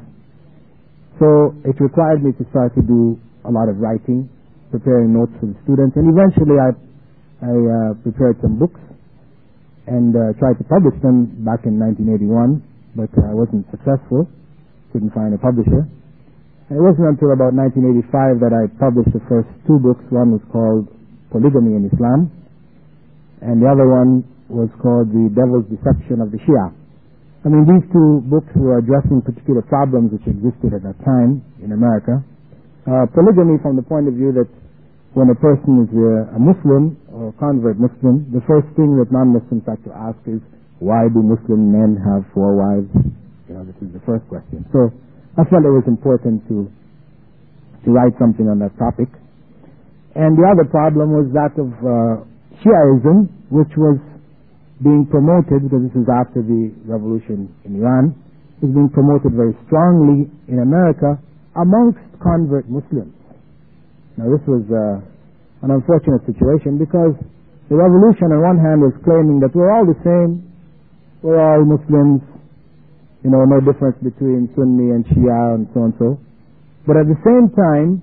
Speaker 1: So it required me to start to do a lot of writing, preparing notes for the students, and eventually I, I uh, prepared some books and uh, tried to publish them back in nineteen eighty-one, but I wasn't successful, couldn't find a publisher. And it wasn't until about nineteen eighty-five that I published the first two books. One was called Polygamy in Islam, and the other one was called The Devil's Deception of the Shia. I mean, these two books were addressing particular problems which existed at that time in America. Uh, polygamy from the point of view that when a person is a, a Muslim or a convert Muslim, the first thing that non-Muslims have to ask is, why do Muslim men have four wives? You know, this is the first question. So I felt it was important to to write something on that topic. And the other problem was that of uh, Shiaism, which was being promoted, because this is after the revolution in Iran, was being promoted very strongly in America amongst convert Muslims. Now this was uh, an unfortunate situation, because the revolution on one hand was claiming that we're all the same, we're all Muslims, you know, no difference between Sunni and Shia and so and so. But at the same time,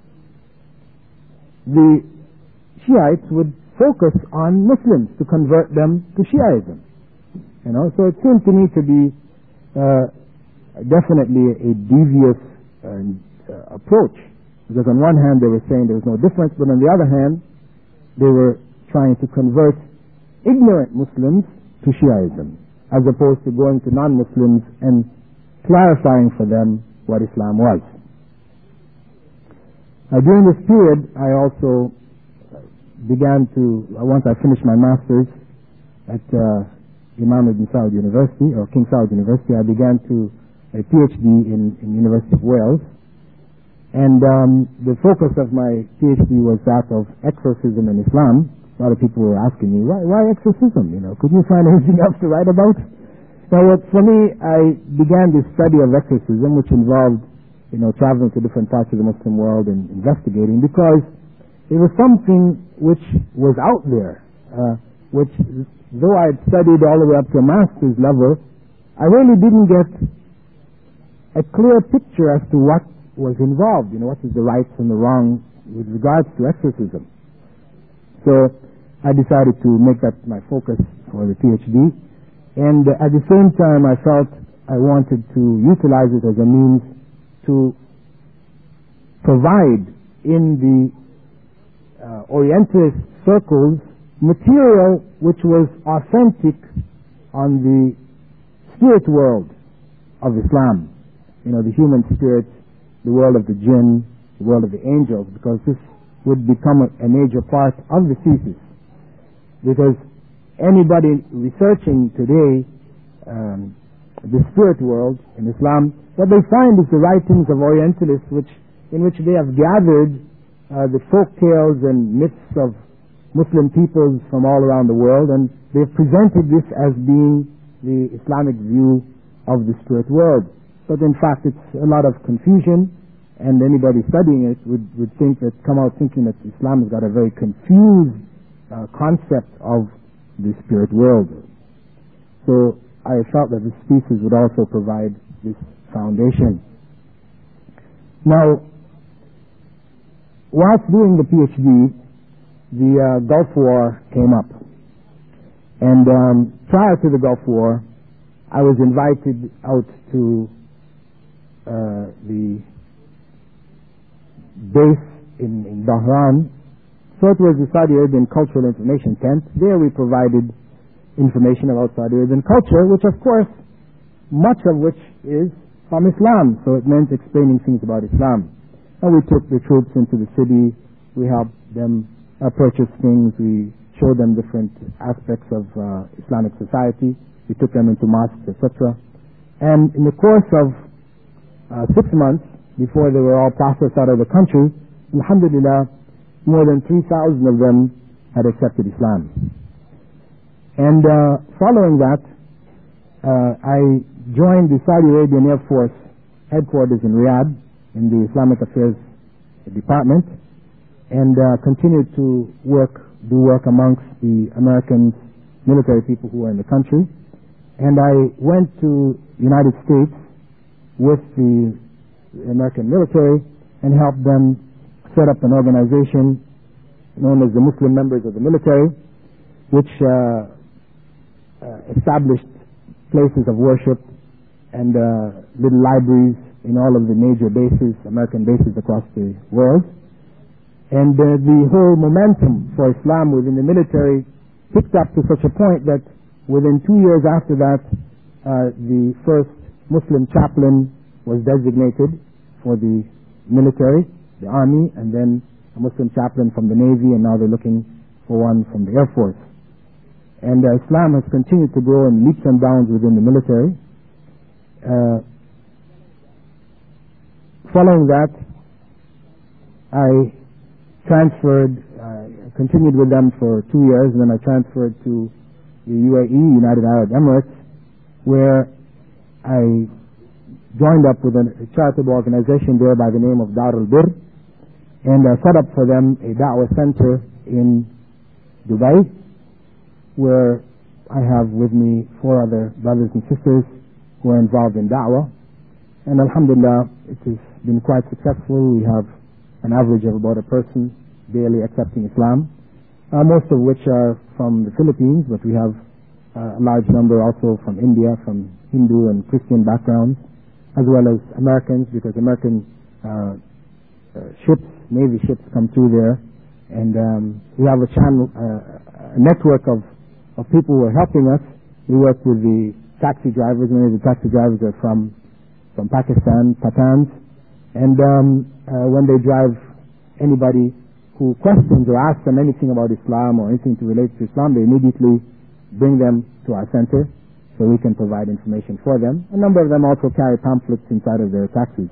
Speaker 1: the Shiites would focus on Muslims to convert them to Shiaism. You know, so it seemed to me to be uh, definitely a devious uh, approach, because on one hand they were saying there was no difference, but on the other hand they were trying to convert ignorant Muslims to Shiaism, as opposed to going to non-Muslims and clarifying for them what Islam was. Uh, during this period, I also began to, once I finished my master's at uh, Imam Ibn Saud University, or King Saud University, I began to a PhD in, in University of Wales. And um, the focus of my PhD was that of exorcism in Islam. A lot of people were asking me, why, why exorcism? You know, couldn't you find anything else to write about? Now, what, for me, I began this study of exorcism, which involved, you know, traveling to different parts of the Muslim world and investigating, because it was something which was out there, uh, which, though I had studied all the way up to a master's level, I really didn't get a clear picture as to what was involved, you know, what is the rights and the wrong with regards to exorcism. So I decided to make that my focus for the PhD, and uh, at the same time I felt I wanted to utilize it as a means to provide in the uh, Orientalist circles material which was authentic on the spirit world of Islam, you know, the human spirit, the world of the jinn, the world of the angels, because this would become a, a major part of the thesis. Because anybody researching today um, the spirit world in Islam, what they find is the writings of Orientalists, which in which they have gathered uh, the folk tales and myths of Muslim peoples from all around the world, and they've presented this as being the Islamic view of the spirit world. But in fact, it's a lot of confusion, and anybody studying it would, would think that, come out thinking that Islam has got a very confused uh, concept of the spirit world. So I felt that this thesis would also provide this foundation. Now, whilst doing the PhD, the uh, Gulf War came up. And um, prior to the Gulf War, I was invited out to uh, the base in, in Bahrain. So it was the Saudi Arabian Cultural Information Tent. There we provided information about Saudi Arabian culture, which of course, much of which is from Islam. So it meant explaining things about Islam. And we took the troops into the city. We helped them uh, purchase things. We showed them different aspects of uh, Islamic society. We took them into mosques, et cetera. And in the course of uh, six months, before they were all processed out of the country, alhamdulillah, more than three thousand of them had accepted Islam. And uh, following that, uh, I joined the Saudi Arabian Air Force headquarters in Riyadh in the Islamic Affairs Department, and uh, continued to work, do work amongst the American military people who were in the country. And I went to the United States with the American military and helped them set up an organization known as the Muslim Members of the Military, which uh, uh, established places of worship and uh, little libraries in all of the major bases, American bases across the world. And uh, the whole momentum for Islam within the military picked up to such a point that within two years after that, uh, the first Muslim chaplain was designated for the military, the army, and then a Muslim chaplain from the Navy, and now they're looking for one from the Air Force. And uh, Islam has continued to grow in leaps and bounds within the military. Uh, following that, I transferred, uh, continued with them for two years, and then I transferred to the U A E, United Arab Emirates, where I joined up with a charitable organization there by the name of Dar al-Bir, and uh, set up for them a Da'wah center in Dubai, where I have with me four other brothers and sisters who are involved in Da'wah. And alhamdulillah, it has been quite successful. We have an average of about a person daily accepting Islam, uh, most of which are from the Philippines, but we have uh, a large number also from India, from Hindu and Christian backgrounds, as well as Americans, because American uh, uh, ships, Navy ships come through there. And um, we have a channel, uh, a network of, of people who are helping us. We work with the taxi drivers. Many of the taxi drivers are from, from Pakistan, Pathans. And um, uh, when they drive anybody who questions or asks them anything about Islam or anything to relate to Islam, they immediately bring them to our center so we can provide information for them. A number of them also carry pamphlets inside of their taxis.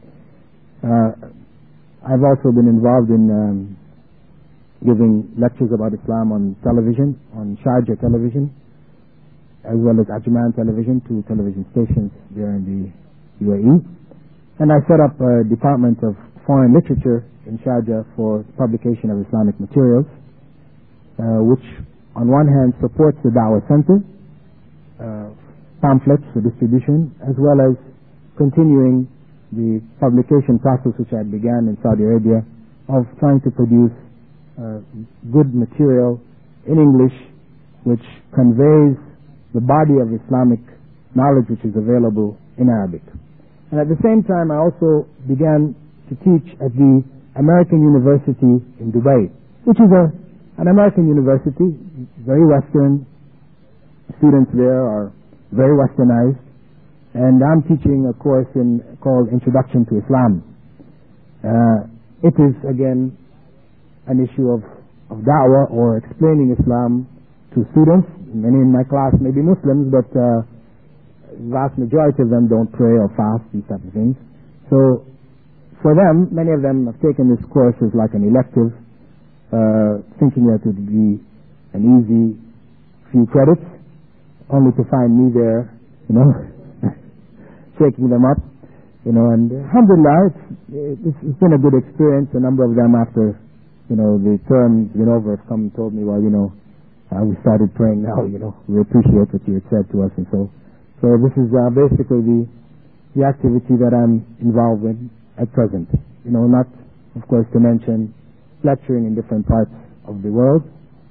Speaker 1: Uh, I've also been involved in um, giving lectures about Islam on television, on Sharjah television, as well as Ajman television, two television stations there in the U A E. And I set up a department of foreign literature in Sharjah for publication of Islamic materials, uh, which on one hand supports the Dawah Center, uh, pamphlets for distribution, as well as continuing the publication process which I began in Saudi Arabia of trying to produce uh, good material in English which conveys the body of Islamic knowledge which is available in Arabic. And at the same time, I also began to teach at the American University in Dubai, which is a, an American university, very Western. Students there are very Westernized. And I'm teaching a course in, called Introduction to Islam. Uh, it is, again, an issue of, of da'wah or explaining Islam to students. Many in my class may be Muslims, but uh, vast majority of them don't pray or fast, these type of things. So for them, many of them have taken this course as like an elective, uh, thinking that it would be an easy few credits, only to find me there, you know, shaking them up, you know, and alhamdulillah, it's, it's, it's been a good experience. A number of them after, you know, the term's been over have come and told me, well, you know, uh, we started praying now, you know, we appreciate what you had said to us, and so, so this is uh, basically the, the activity that I'm involved with at present. You know, not, of course, to mention lecturing in different parts of the world,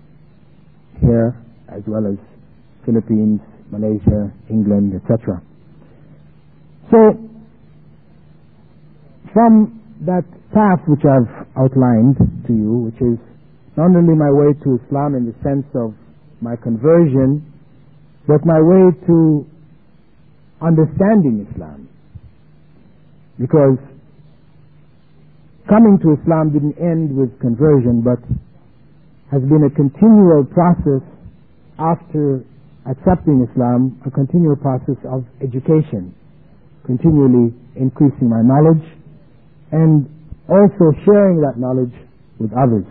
Speaker 1: here, as well as Philippines, Malaysia, England, et cetera. So, from that path which I've outlined to you, which is not only my way to Islam in the sense of my conversion, but my way to understanding Islam. Because coming to Islam didn't end with conversion, but has been a continual process after accepting Islam, a continual process of education, continually increasing my knowledge and also sharing that knowledge with others.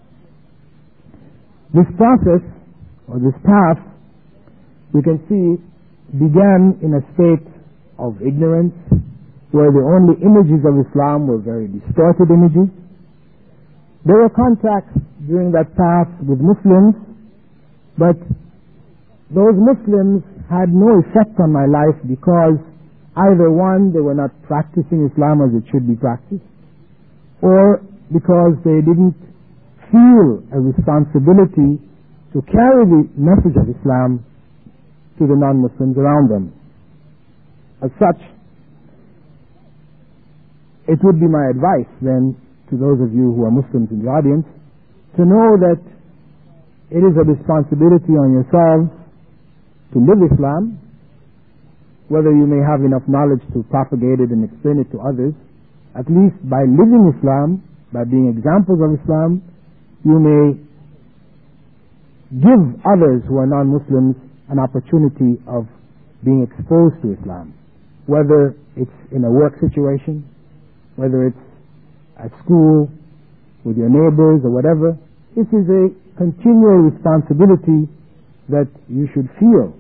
Speaker 1: This process, or this path, we can see began in a state of ignorance where the only images of Islam were very distorted images. There were contacts during that path with Muslims, but those Muslims had no effect on my life because either one, they were not practicing Islam as it should be practiced, or because they didn't feel a responsibility to carry the message of Islam to the non-Muslims around them. As such, it would be my advice then to those of you who are Muslims in the audience to know that it is a responsibility on yourselves to live Islam, whether you may have enough knowledge to propagate it and explain it to others. At least by living Islam, by being examples of Islam, you may give others who are non-Muslims an opportunity of being exposed to Islam, whether it's in a work situation, whether it's at school, with your neighbors or whatever. This is a continual responsibility that you should feel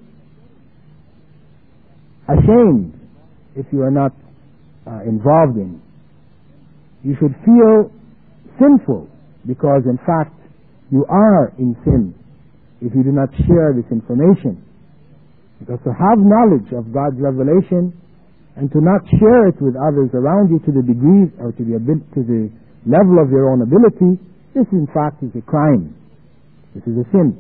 Speaker 1: ashamed if you are not uh, involved in. You should feel sinful because in fact you are in sin if you do not share this information. Because to have knowledge of God's revelation and to not share it with others around you to the degree or to the, to the level of your own ability, this in fact is a crime. This is a sin.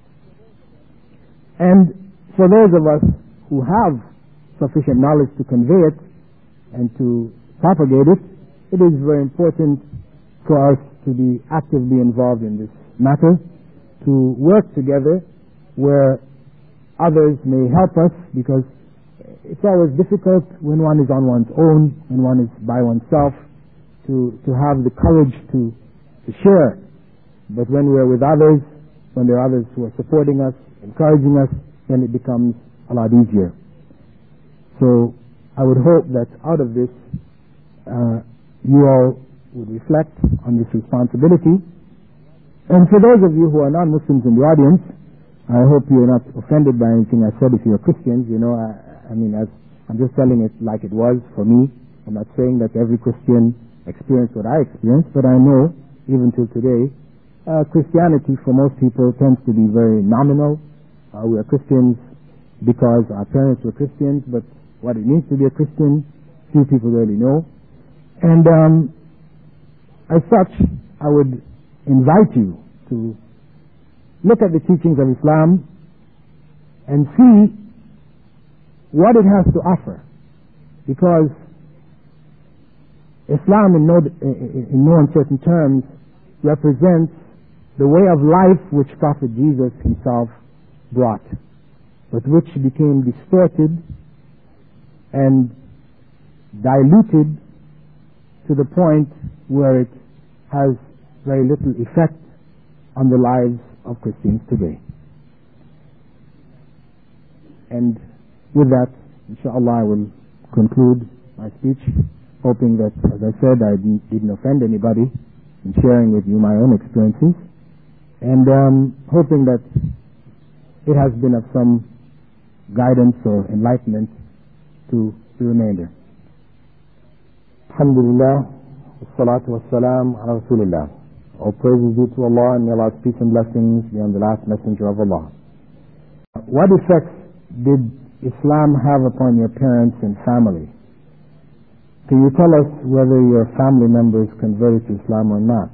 Speaker 1: And for those of us who have sufficient knowledge to convey it and to propagate it, it is very important for us to be actively involved in this matter, to work together where others may help us, because it's always difficult when one is on one's own, when one is by oneself, to, to have the courage to, to share. But when we're with others, when there are others who are supporting us, encouraging us, then it becomes a lot easier. So I would hope that out of this, uh, you all would reflect on this responsibility. And for those of you who are non-Muslims in the audience, I hope you're not offended by anything I said. If you're Christians, you know, I, I mean, as I'm just telling it like it was for me. I'm not saying that every Christian experienced what I experienced, but I know, even till today, uh, Christianity for most people tends to be very nominal. Uh, we are Christians because our parents were Christians, but what it means to be a Christian, few people really know. And um, as such, I would invite you to look at the teachings of Islam and see what it has to offer, because Islam in no, in no uncertain terms represents the way of life which Prophet Jesus himself brought, but which became distorted and diluted to the point where it has very little effect on the lives of Christians today. And with that, inshallah, I will conclude my speech, hoping that, as I said, I didn't, didn't offend anybody in sharing with you my own experiences, and um, hoping that it has been of some guidance or enlightenment to the remainder. Alhamdulillah, wassalatu wassalam ala Rasulillah. All praises due to Allah, and may Allah's peace and blessings be on the last messenger of Allah. What effects did Islam have upon your parents and family? Can you tell us whether your family members converted to Islam or not?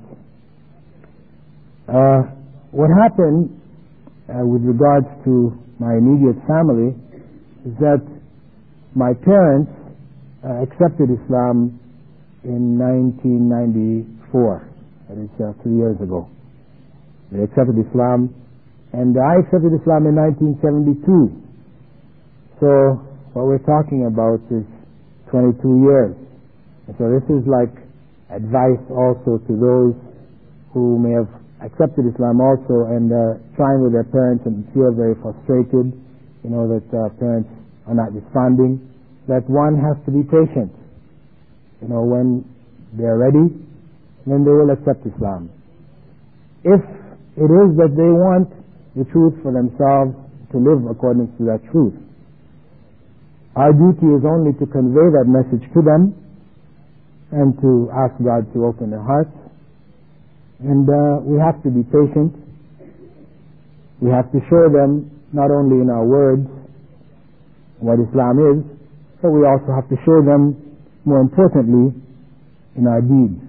Speaker 1: Uh, what happened uh, with regards to my immediate family is that my parents uh, accepted Islam in nineteen ninety-four. That is uh, three years ago. They accepted Islam, and I accepted Islam in nineteen seventy-two. So what we're talking about is twenty-two years. And so this is like advice also to those who may have accepted Islam also and uh, trying with their parents and feel very frustrated, you know, that uh, parents are not responding, that one has to be patient. You know, when they're ready, then they will accept Islam. If it is that they want the truth for themselves, to live according to that truth, our duty is only to convey that message to them and to ask God to open their hearts. And uh, we have to be patient. We have to show them not only in our words what Islam is, but we also have to show them, more importantly, in our deeds.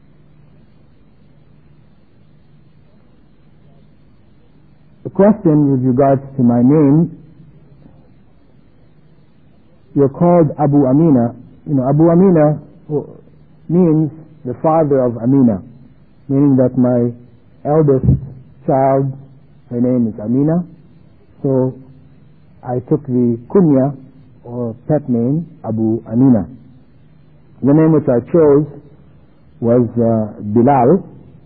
Speaker 1: The question with regards to my name, you're called Abu Amina. You know, Abu Amina means the father of Amina, meaning that my eldest child, her name is Amina. So I took the kunya, or pet name, Abu Amina. The name which I chose was uh, Bilal.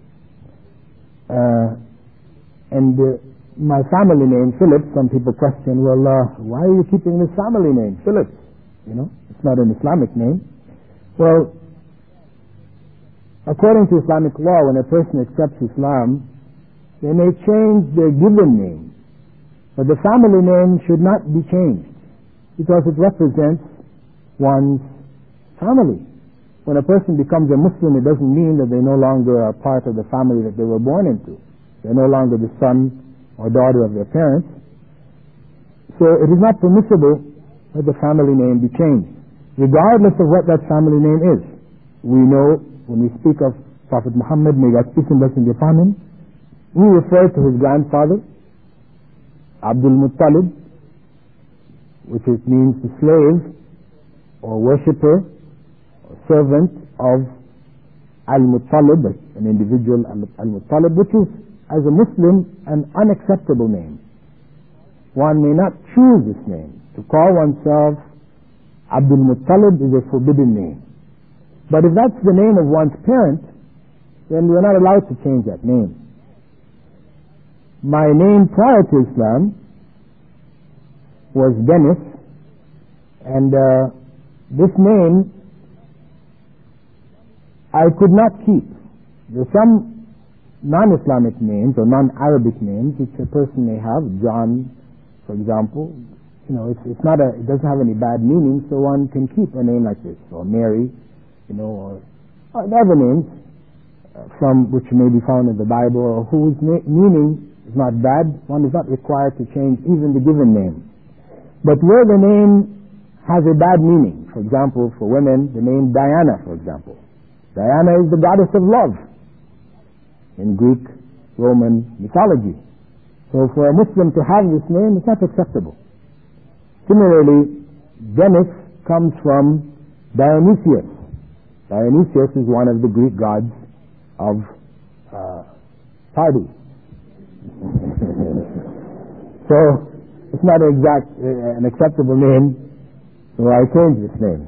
Speaker 1: Uh, and uh, my family name, Phillips, some people question, well, uh, why are you keeping this family name, Phillips? You know, it's not an Islamic name. Well, according to Islamic law, when a person accepts Islam, they may change their given name, but the family name should not be changed because it represents one's family. When a person becomes a Muslim, it doesn't mean that they no longer are part of the family that they were born into. They're no longer the son or daughter of their parents. So it is not permissible that the family name be changed. regardless of what that family name is. We know when we speak of Prophet Muhammad, may God's peace and blessings be upon him, we refer to his grandfather, Abdul Muttalib, which is, means the slave or worshipper or servant of Al-Muttalib, an individual Al-Muttalib, which is, as a Muslim, an unacceptable name. One may not choose this name. To call oneself Abdul Muttalib is a forbidden name. But if that's the name of one's parent, then we're not allowed to change that name. My name prior to Islam was Dennis, and uh, this name I could not keep. There are some non-Islamic names or non-Arabic names which a person may have. John, for example, you know, it's, it's not a, it doesn't have any bad meaning, so one can keep a name like this, or Mary, you know, or, or other names uh, from which may be found in the Bible, or whose na- meaning is not bad. One is not required to change even the given name. But where the name has a bad meaning, for example, for women, the name Diana, for example. Diana is the goddess of love in Greek, Roman mythology. So for a Muslim to have this name, it's not acceptable. Similarly, Dennis comes from Dionysius. Dionysius is one of the Greek gods of uh, party. So it's not an exact, uh, an acceptable name, so I changed this name.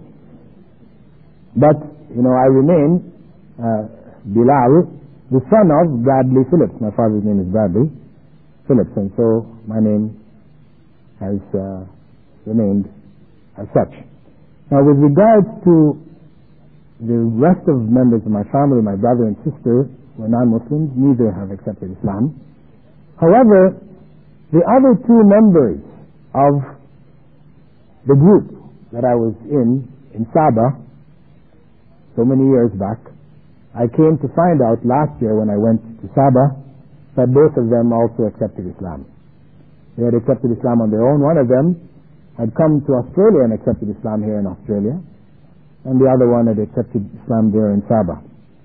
Speaker 1: But, you know, I remain uh, Bilal, the son of Bradley Phillips. My father's name is Bradley Phillips, and so my name has uh, remained as such. Now, with regards to the rest of members of my family, my brother and sister were non-Muslims. Neither have accepted Islam. However, the other two members of the group that I was in, in Sabah, so many years back, I came to find out last year when I went to Sabah that both of them also accepted Islam. They had accepted Islam on their own. One of them had come to Australia and accepted Islam here in Australia, and the other one had accepted Islam there in Sabah.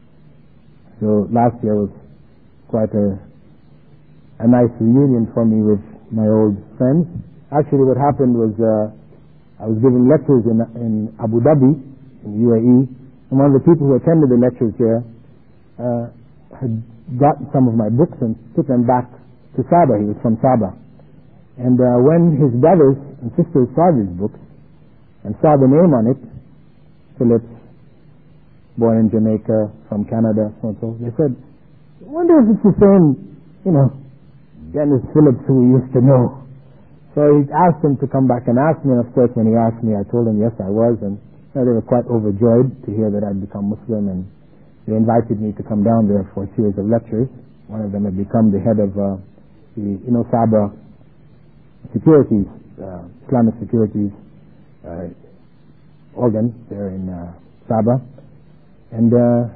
Speaker 1: So last year was quite a, a nice reunion for me with my old friends. Actually, what happened was uh, I was giving lectures in, in Abu Dhabi, in U A E, and one of the people who attended the lectures there uh, had gotten some of my books and took them back to Sabah. He was from Sabah. And uh, when his brothers and sisters saw these books and saw the name on it, Phillips, born in Jamaica, from Canada, so and so, they said, I wonder if it's the same, you know, Dennis Phillips who we used to know. So he asked him to come back and ask me, and of course when he asked me, I told him yes, I was, and you know, they were quite overjoyed to hear that I'd become Muslim, and they invited me to come down there for a series of lectures. One of them had become the head of uh, the, you know, Sabah Securities, uh, Islamic Securities uh, organ there in uh, Sabah. And uh,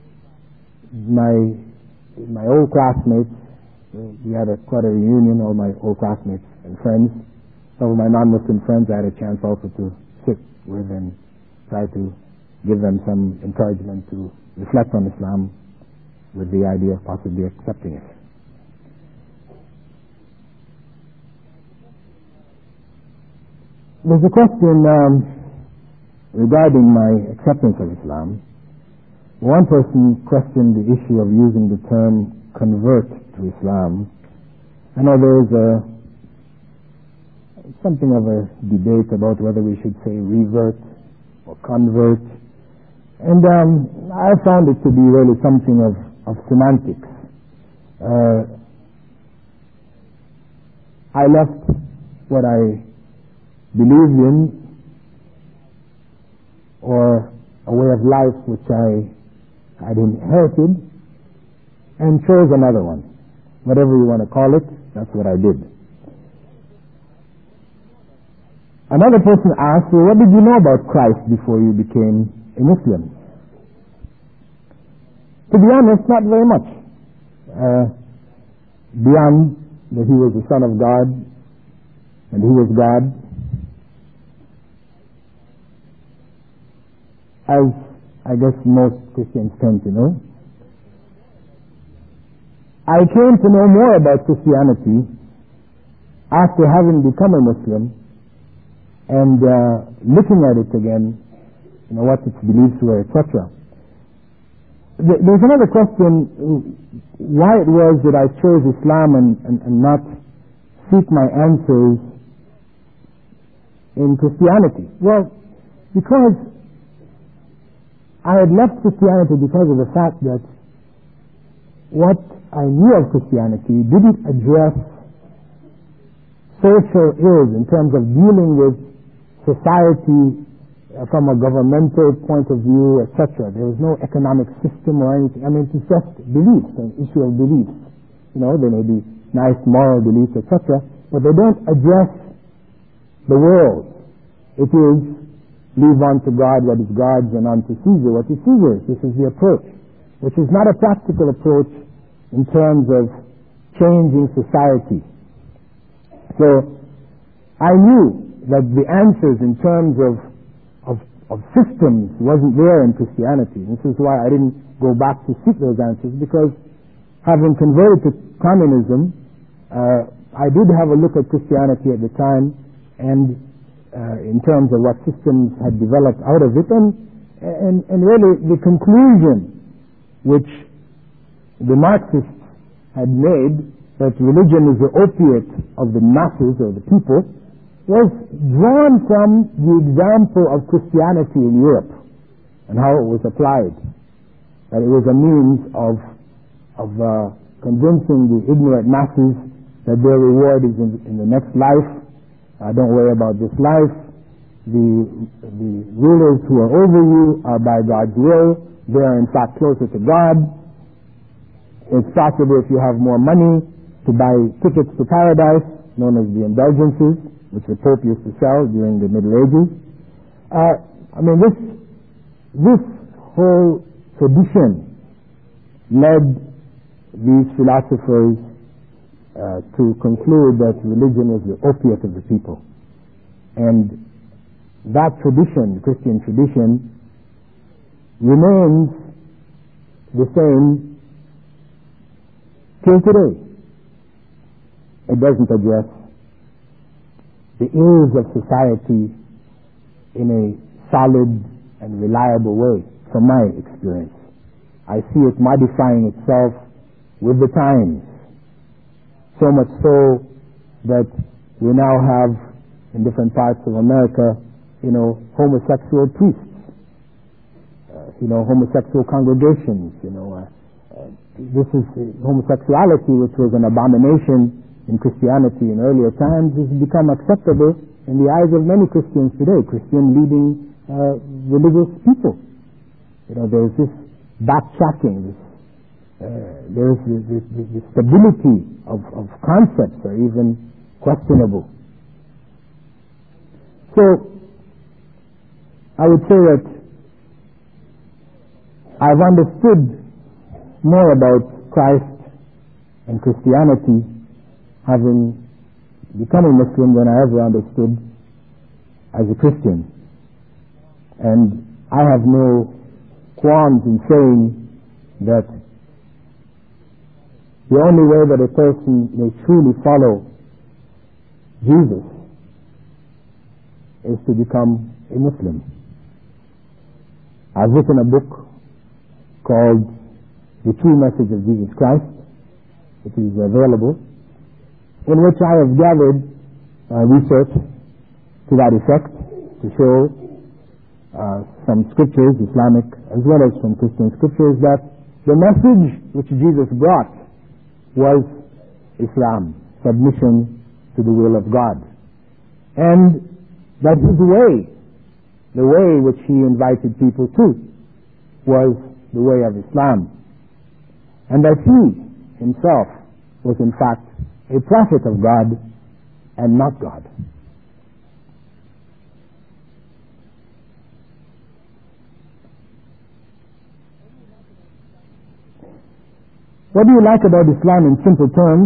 Speaker 1: my my old classmates, we had a, quite a reunion, all my old classmates and friends. Some of my non-Muslim friends I had a chance also to sit with and try to give them some encouragement to reflect on Islam with the idea of possibly accepting it. There's a question um, regarding my acceptance of Islam. One person questioned the issue of using the term convert to Islam. I know there is a something of a debate about whether we should say revert or convert. And um, I found it to be really something of, of semantics. Uh, I left what I believed in, or a way of life which I had inherited, and chose another one. Whatever you want to call it, that's what I did. Another person asked, well, what did you know about Christ before you became a Muslim? To be honest, not very much. Uh, beyond that he was the Son of God, and he was God. as I guess most Christians tend to know. I came to know more about Christianity after having become a Muslim and uh, looking at it again, you know, what its beliefs were, et cetera. There's another question, why it was that I chose Islam and, and, and not seek my answers in Christianity. Well, because I had left Christianity because of the fact that what I knew of Christianity didn't address social ills in terms of dealing with society uh, from a governmental point of view, et cetera. There was no economic system or anything. I mean, it's just beliefs, an issue of beliefs. You know, there may be nice moral beliefs, et cetera, but they don't address the world. It is leave unto God what is God's and unto Caesar what is Caesar's. This is the approach, which is not a practical approach in terms of changing society. So I knew that the answers in terms of, of, of systems wasn't there in Christianity. This is why I didn't go back to seek those answers, because having converted to communism, uh, I did have a look at Christianity at the time, and uh, in terms of what systems had developed out of it, and, and, and really the conclusion which the Marxists had made, that religion is the opiate of the masses or the people, was drawn from the example of Christianity in Europe and how it was applied. That it was a means of, of uh, convincing the ignorant masses that their reward is in, in the next life. Uh, don't worry about this life. The, the rulers who are over you are by God's will. They are in fact closer to God. It's possible, if you have more money, to buy tickets to paradise, known as the indulgences, which the Pope used to sell during the Middle Ages. Uh, I mean, this, this whole tradition led these philosophers uh, to conclude that religion was the opiate of the people. And that tradition, the Christian tradition, remains the same till today. It doesn't address the ills of society in a solid and reliable way, from my experience. I see it modifying itself with the times, so much so that we now have in different parts of America, you know, homosexual priests, uh, you know, homosexual congregations, you know. Uh, uh, this is uh, homosexuality, which was an abomination in Christianity in earlier times, has become acceptable in the eyes of many Christians today, Christian leading uh, religious people. You know, there's this backtracking, this, uh, there's this, this, this stability of, of concepts are even questionable. So, I would say that I've understood more about Christ and Christianity having become a Muslim than I ever understood as a Christian. And I have no qualms in saying that the only way that a person may truly follow Jesus is to become a Muslim. I've written a book called The True Message of Jesus Christ. It is available, in which I have gathered uh, research to that effect, to show uh, some scriptures, Islamic as well as from Christian scriptures, that the message which Jesus brought was Islam, submission to the will of God. And that his way, the way which he invited people to, was the way of Islam. And that he himself was in fact a prophet of God and not God. What do you like about Islam in simple terms?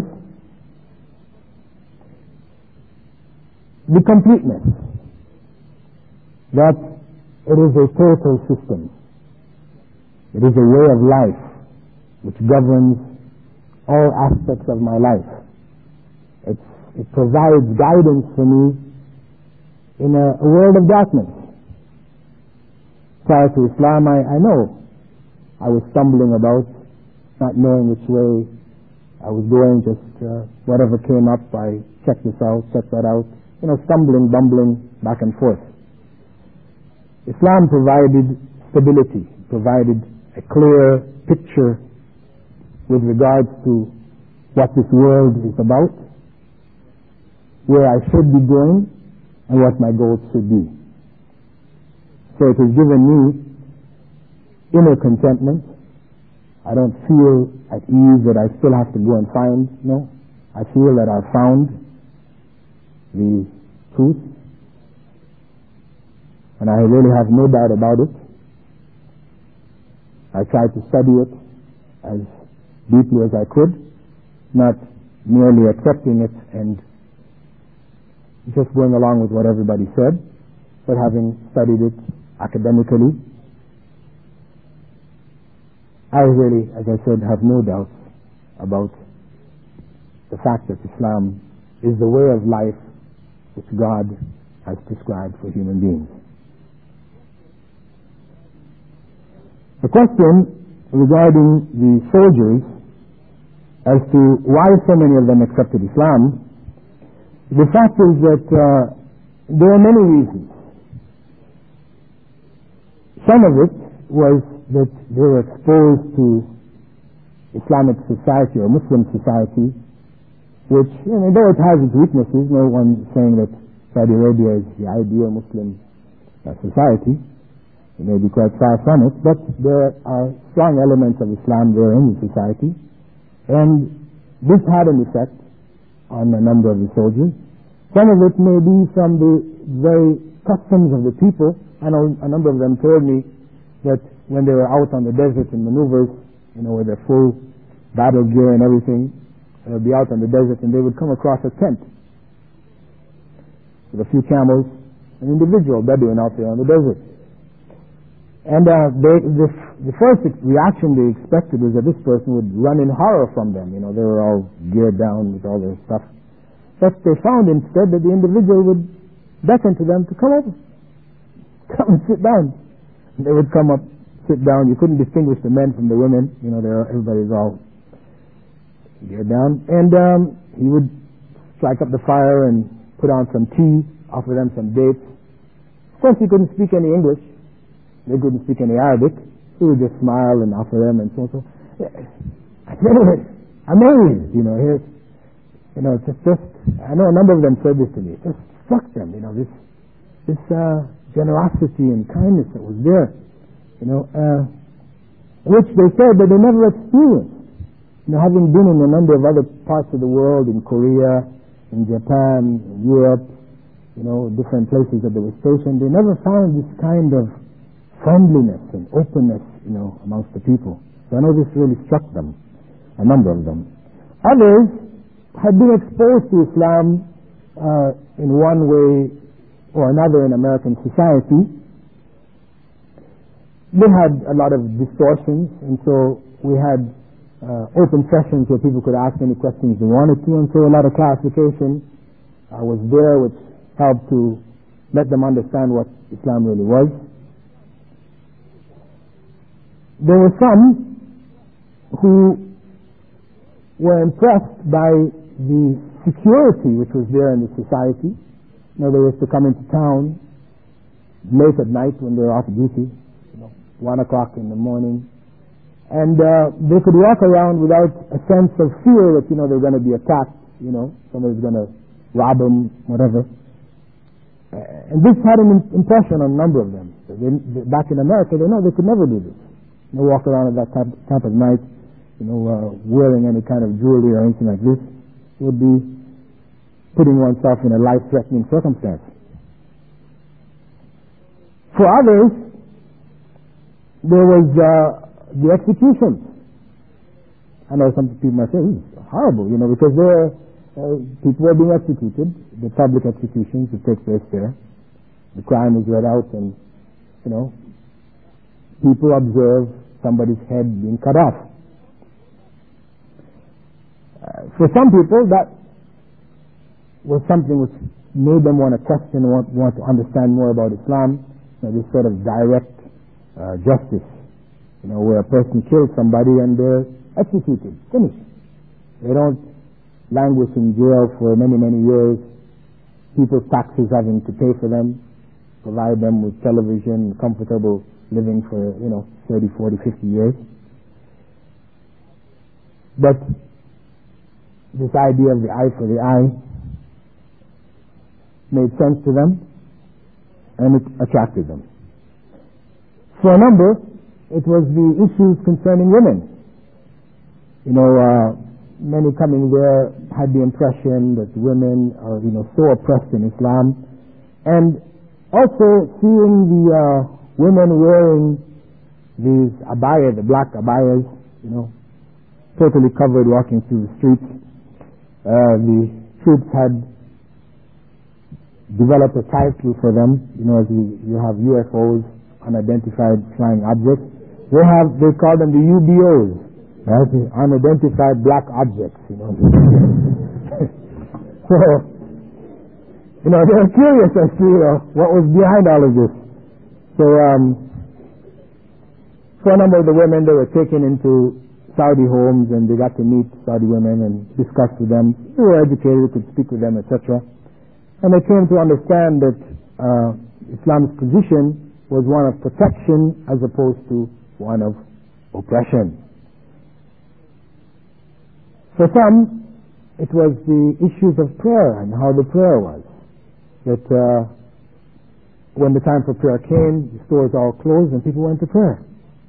Speaker 1: The completeness. That It is a total system. It is a way of life which governs all aspects of my life. It's, it provides guidance for me in a, a world of darkness. Prior to Islam, I, I know I was stumbling about, not knowing which way I was going, just uh, whatever came up, I checked this out, checked that out, you know, stumbling, bumbling back and forth. Islam provided stability, provided a clear picture with regards to what this world is about, where I should be going, and what my goals should be. So it has given me inner contentment. I don't feel at ease that I still have to go and find. No. I feel that I've found the truth, and I really have no doubt about it. I tried to study it as deeply as I could, not merely accepting it and just going along with what everybody said, but having studied it academically. I really, as I said, have no doubts about the fact that Islam is the way of life which God has prescribed for human beings. The question regarding the soldiers as to why so many of them accepted Islam, the fact is that uh, there are many reasons. Some of it was that they were exposed to Islamic society or Muslim society, which, you know, though it has its weaknesses, no one saying that Saudi Arabia is the ideal Muslim uh, society. It may be quite far from it, but there are strong elements of Islam there in the society, and this had an effect on a number of the soldiers. Some of it may be from the very customs of the people. I know a number of them told me that when they were out on the desert in maneuvers, you know, with their full battle gear and everything, they would be out on the desert and they would come across a tent with a few camels, an individual Bedouin out there on the desert. And uh, they, the, the first reaction they expected was that this person would run in horror from them. You know, they were all geared down with all their stuff. But they found instead that the individual would beckon to them to come over, come and sit down. And they would come up, sit down. You couldn't distinguish the men from the women. You know, they're, everybody's all geared down. And um, he would strike up the fire and put on some tea, offer them some dates. Of course, he couldn't speak any English. They couldn't speak any Arabic. He would just smile and offer them and so on. So, they were amazed, you know. Here's, you know, just, just, I know a number of them said this to me. It just struck them, you know, this, this uh, generosity and kindness that was there, you know, uh, which they said that they never experienced. You know, having been in a number of other parts of the world, in Korea, in Japan, in Europe, you know, different places that they were stationed, they never found this kind of friendliness and openness, you know, amongst the people. So I know this really struck them, a number of them. Others had been exposed to Islam uh, in one way or another in American society. They had a lot of distortions, and so we had uh, open sessions where people could ask any questions they wanted to, and so a lot of clarification uh, was there, which helped to let them understand what Islam really was. There were some who were impressed by the security which was there in the society. You know, they used to come into town late at night when they were off duty, you know, one o'clock in the morning, and uh, they could walk around without a sense of fear that, you know, they're going to be attacked, you know, somebody's going to rob them, whatever. Uh, and this had an impression on a number of them. So they, they, back in America, they know they could never do this. You know, walk around at that type, type of night, you know, uh, wearing any kind of jewelry or anything like this would be putting oneself in a life-threatening circumstance. For others, there was uh, the execution. I know some people might say, it's horrible, you know, because there uh, people were being executed, the public executions that take place there. The crime was read out, and you know, people observe somebody's head being cut off. Uh, for some people, that was something which made them want to question, want, want to understand more about Islam. You know, this sort of direct uh, justice, you know, where a person kills somebody and they're executed, finished. They don't languish in jail for many, many years. People's taxes having to pay for them, provide them with television, comfortable living for, you know, thirty, forty, fifty years. But this idea of the eye for the eye made sense to them, and it attracted them. For a number, it was the issues concerning women. You know, uh, many coming there had the impression that women are, you know, so oppressed in Islam, and also seeing the uh, women wearing these abaya, the black abayas, you know, totally covered, walking through the streets. Uh, the troops had developed a title for them. You know, as you, you have U F Os, unidentified flying objects. They have, they call them the U B Os, right? The unidentified black objects, you know. So, you know, they were curious as to, you know, what was behind all of this. So, um, for a number of the women, they were taken into Saudi homes and they got to meet Saudi women and discuss with them. They were educated, could speak with them, et cetera. And they came to understand that uh, Islam's position was one of protection as opposed to one of oppression. For some, it was the issues of prayer and how the prayer was. That uh, when the time for prayer came, the stores all closed and people went to prayer.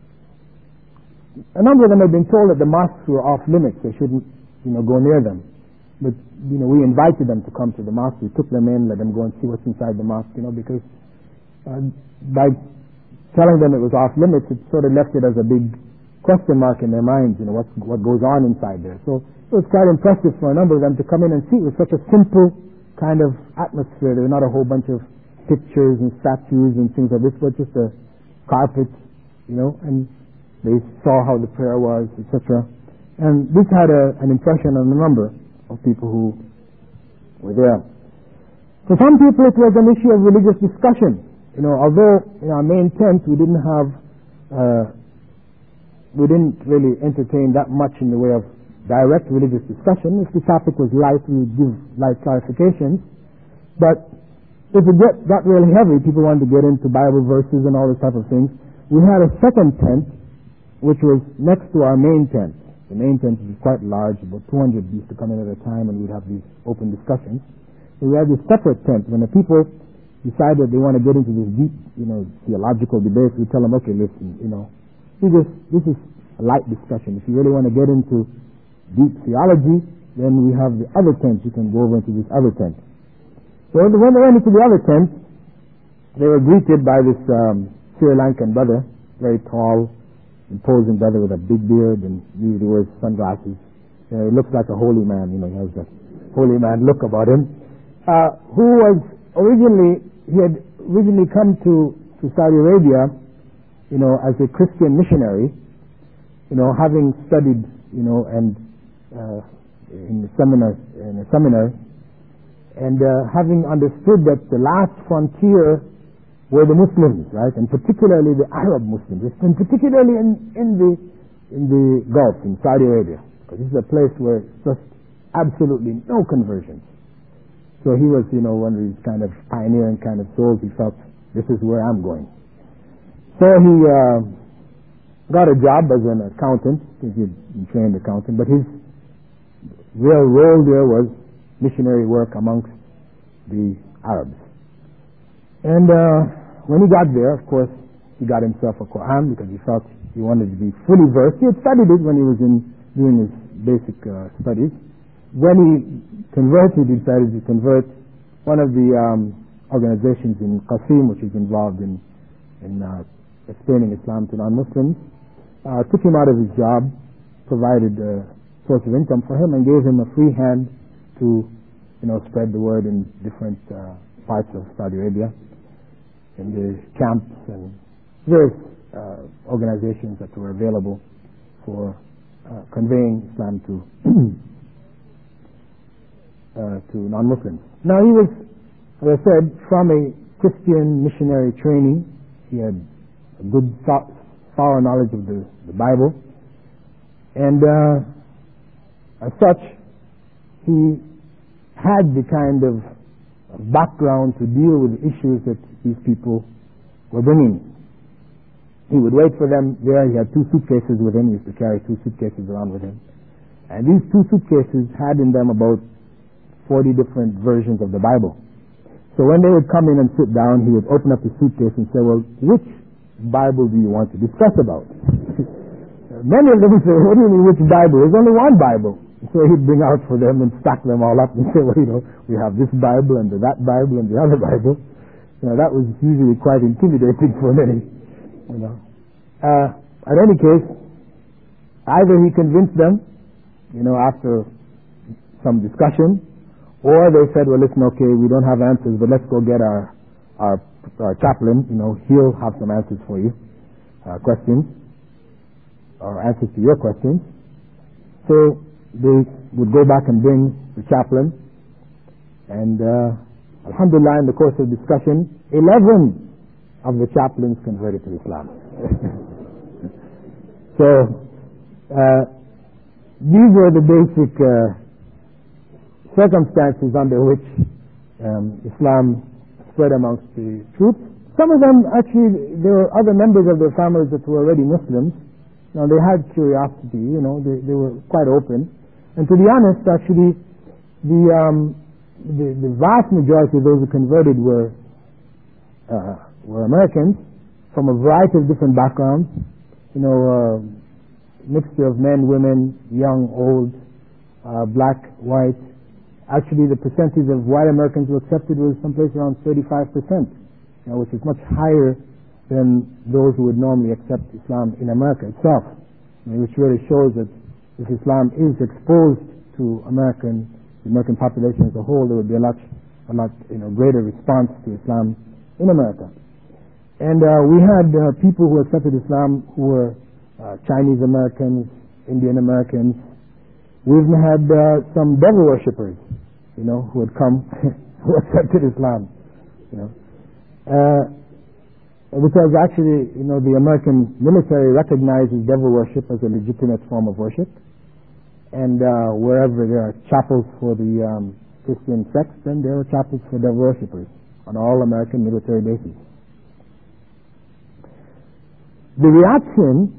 Speaker 1: A number of them had been told that the mosques were off limits; they shouldn't, you know, go near them. But you know, we invited them to come to the mosque. We took them in, let them go and see what's inside the mosque. You know, because uh, by telling them it was off limits, it sort of left it as a big question mark in their minds. You know, what what goes on inside there. So it was quite impressive for a number of them to come in and see. It was such a simple kind of atmosphere. There were not a whole bunch of pictures and statues and things like this, but just a carpet, you know, and they saw how the prayer was, et cetera. And this had a, an impression on a number of people who were there. For some people, it was an issue of religious discussion. You know, although in our main tent we didn't have, uh, we didn't really entertain that much in the way of direct religious discussion. If the topic was light, we would give light clarifications. But if it get, got really heavy, people wanted to get into Bible verses and all this type of things. We had a second tent, which was next to our main tent. The main tent was quite large, about two hundred used to come in at a time, and we'd have these open discussions. So we had this separate tent. When the people decide that they want to get into this deep, you know, theological debate, we tell them, okay, listen, you know, we just, this is a light discussion. If you really want to get into deep theology, then we have the other tent. You can go over into this other tent. So when they went into the other tent, they were greeted by this um, Sri Lankan brother, very tall, imposing brother with a big beard and usually wears sunglasses. You know, he looks like a holy man. You know, he has a holy man look about him. Uh, who was originally, he had originally come to, to Saudi Arabia, you know, as a Christian missionary, you know, having studied, you know, and uh, in the seminar, in a seminar, and uh, having understood that the last frontier were the Muslims, right, and particularly the Arab Muslims, and particularly in, in the in the Gulf, in Saudi Arabia, because this is a place where just absolutely no conversions. So he was, you know, one of these kind of pioneering kind of souls. He felt, this is where I'm going. So he uh, got a job as an accountant. I think he'd been trained accountant, but his real role there was missionary work amongst the Arabs. And uh, when he got there, of course, he got himself a Quran because he felt he wanted to be fully versed. He had studied it when he was in doing his basic uh, studies. When he converted, he decided to convert. One of the um, organizations in Qasim, which is involved in, in uh, explaining Islam to non-Muslims, uh, took him out of his job, provided a source of income for him, and gave him a free hand to, you know, spread the word in different uh, parts of Saudi Arabia, in the camps and various uh, organizations that were available for uh, conveying Islam to uh, to non-Muslims. Now he was, as I said, from a Christian missionary training. He had a good, thorough knowledge of the, the Bible, and uh, as such, he had the kind of background to deal with the issues that these people were bringing. He would wait for them there. He had two suitcases with him. He used to carry two suitcases around with him. And these two suitcases had in them about forty different versions of the Bible. So when they would come in and sit down, he would open up the suitcase and say, well, which Bible do you want to discuss about? Many of them would say, what do you mean which Bible? There's only one Bible. So he'd bring out for them and stack them all up and say, well, you know, we have this Bible and that Bible and the other Bible. You know, that was usually quite intimidating for many, you know. Uh, in any case, either he convinced them, you know, after some discussion, or they said, well, listen, okay, we don't have answers, but let's go get our, our, our chaplain, you know, he'll have some answers for you, uh, questions, or answers to your questions. So they would go back and bring the chaplain, and uh, alhamdulillah, in the course of discussion, eleven of the chaplains converted to Islam. So uh, these were the basic uh, circumstances under which um, Islam spread amongst the troops. Some of them, actually, there were other members of their families that were already Muslims. Now, they had curiosity, you know, they, they were quite open. And to be honest, actually, the, um, the, the vast majority of those who converted were, uh, were Americans from a variety of different backgrounds, you know, uh, mixture of men, women, young, old, uh, black, white. Actually, the percentage of white Americans who accepted was someplace around thirty-five percent, you know, which is much higher than those who would normally accept Islam in America itself, I mean, which really shows that if Islam is exposed to American, the American population as a whole, there would be a lot, a lot, you know, greater response to Islam in America. And uh, we had uh, people who accepted Islam who were uh, Chinese Americans, Indian Americans. We even had uh, some devil worshippers, you know, who had come, who accepted Islam, you know. Uh, because actually, you know, the American military recognizes devil worship as a legitimate form of worship. And uh, wherever there are chapels for the um, Christian sects, then there are chapels for devil worshippers on all American military bases. The reaction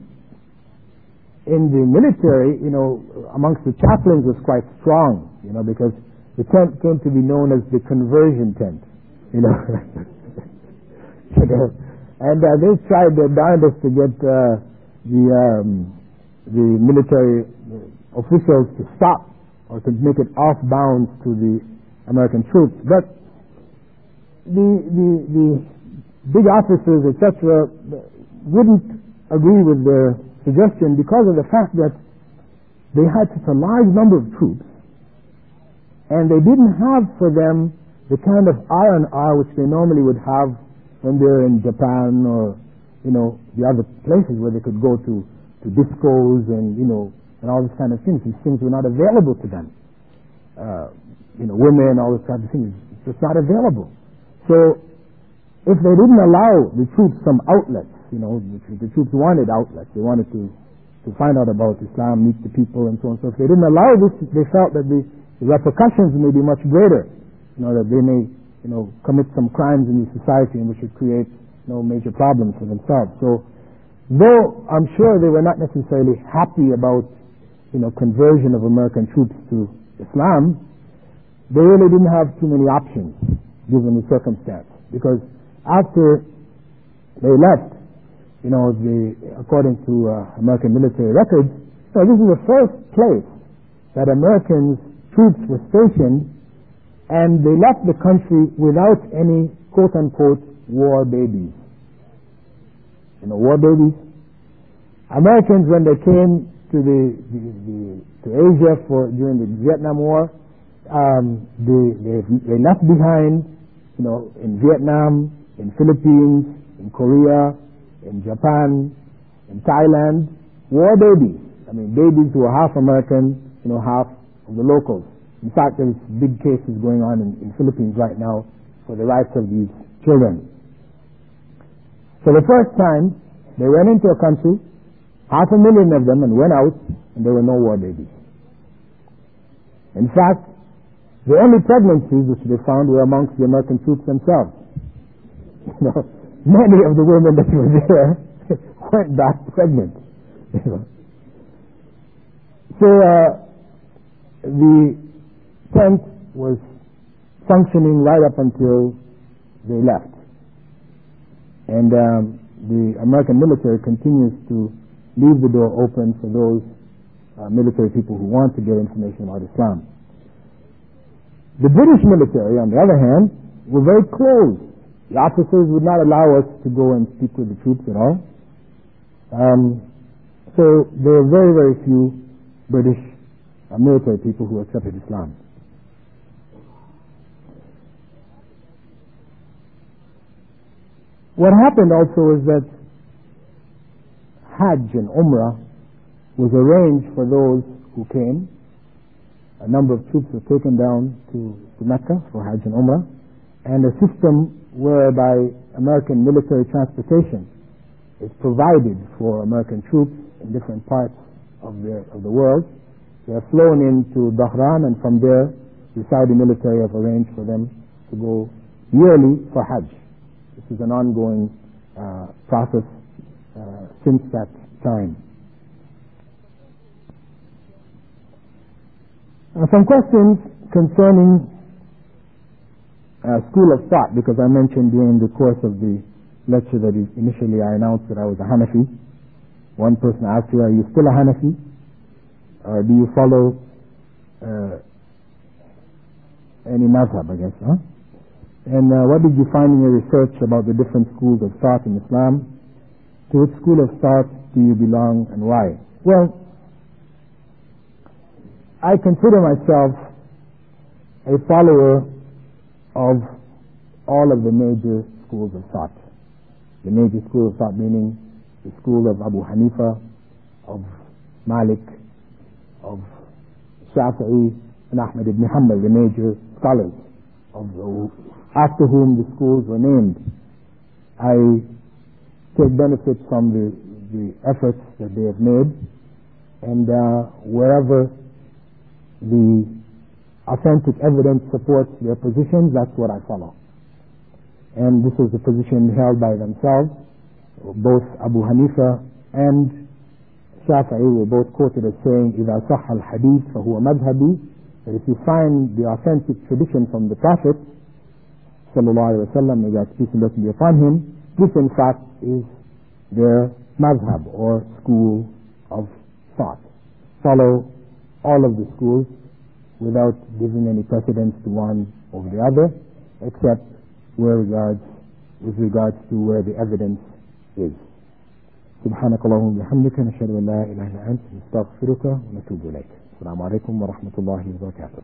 Speaker 1: in the military, you know, amongst the chaplains was quite strong, you know, because the tent came to be known as the conversion tent, you know. you know and uh, they tried their darndest to get uh, the um, the military officials to stop or to make it off bounds to the American troops, but the the, the big officers, et cetera, wouldn't agree with their suggestion because of the fact that they had such a large number of troops, and they didn't have for them the kind of R and R which they normally would have when they're in Japan or, you know, the other places where they could go to, to discos and, you know, and all this kind of things. These things were not available to them. Uh, you know, women, all this kind of things. It's just not available. So if they didn't allow the troops some outlets, you know, the, the troops wanted outlets. They wanted to, to find out about Islam, meet the people, and so on. So if they didn't allow this, they felt that the, the repercussions may be much greater. You know, that they may, you know, commit some crimes in the society, and which would create, you know, major problems for themselves. So, though I'm sure they were not necessarily happy about, you know, conversion of American troops to Islam, they really didn't have too many options given the circumstance, because after they left, you know, the, according to uh, American military records, you know, this is the first place that American troops were stationed, and they left the country without any quote-unquote war babies. You know, war babies. Americans, when they came to the, the, the to Asia for during the Vietnam War, um, they, they they left behind, you know, in Vietnam, in Philippines, in Korea, in Japan, in Thailand, were babies. I mean, babies who were half American, you know, half of the locals. In fact, there's big cases going on in, in Philippines right now for the rights of these children. For the first time, they went into a country, half a million of them, and went out, and there were no war babies. In fact, the only pregnancies which they found were amongst the American troops themselves. You know, many of the women that were there went back pregnant. You know. So uh, the tent was functioning right up until they left. And um, the American military continues to leave the door open for those uh, military people who want to get information about Islam. The British military, on the other hand, were very closed. The officers would not allow us to go and speak with the troops at all. Um, so there were very, very few British uh, military people who accepted Islam. What happened also is that Hajj and Umrah was arranged for those who came. A number of troops were taken down to, to Mecca for Hajj and Umrah, and a system whereby American military transportation is provided for American troops in different parts of the, of the world. They are flown into Bahrain, and from there the Saudi military have arranged for them to go yearly for Hajj. This is an ongoing uh, process uh, since that time. Uh, some questions concerning uh, school of thought, because I mentioned during the course of the lecture that initially I announced that I was a Hanafi. One person asked you, are you still a Hanafi? Or do you follow uh, any madhab, I guess, huh? And uh, what did you find in your research about the different schools of thought in Islam? To which school of thought do you belong and why? Well, I consider myself a follower of all of the major schools of thought. The major school of thought meaning the school of Abu Hanifa, of Malik, of Shafi'i, and Ahmad ibn Hanbal, the major scholars of the, after whom the schools were named. I take benefit from the, the efforts that they have made, and uh, wherever the authentic evidence supports their positions, that's what I follow. And this is the position held by themselves. Both Abu Hanifa and Shafi'i were both quoted as saying, إِذَا صَحَّ الْحَدِيث فَهُوَ مَذْهَبِي, that if you find the authentic tradition from the Prophet sallallahu alaihi wasallam, may God's peace and blessing be upon him, this in fact is their madhab or school of thought. Follow all of the schools without giving any precedence to one over the other, except where regards, with regards to where the evidence is. سبحانك اللهم وبحمدك نشهد أن لا إله إلا أنت نستغفرك ونتوب إليك. السلام عليكم ورحمة الله وبركاته.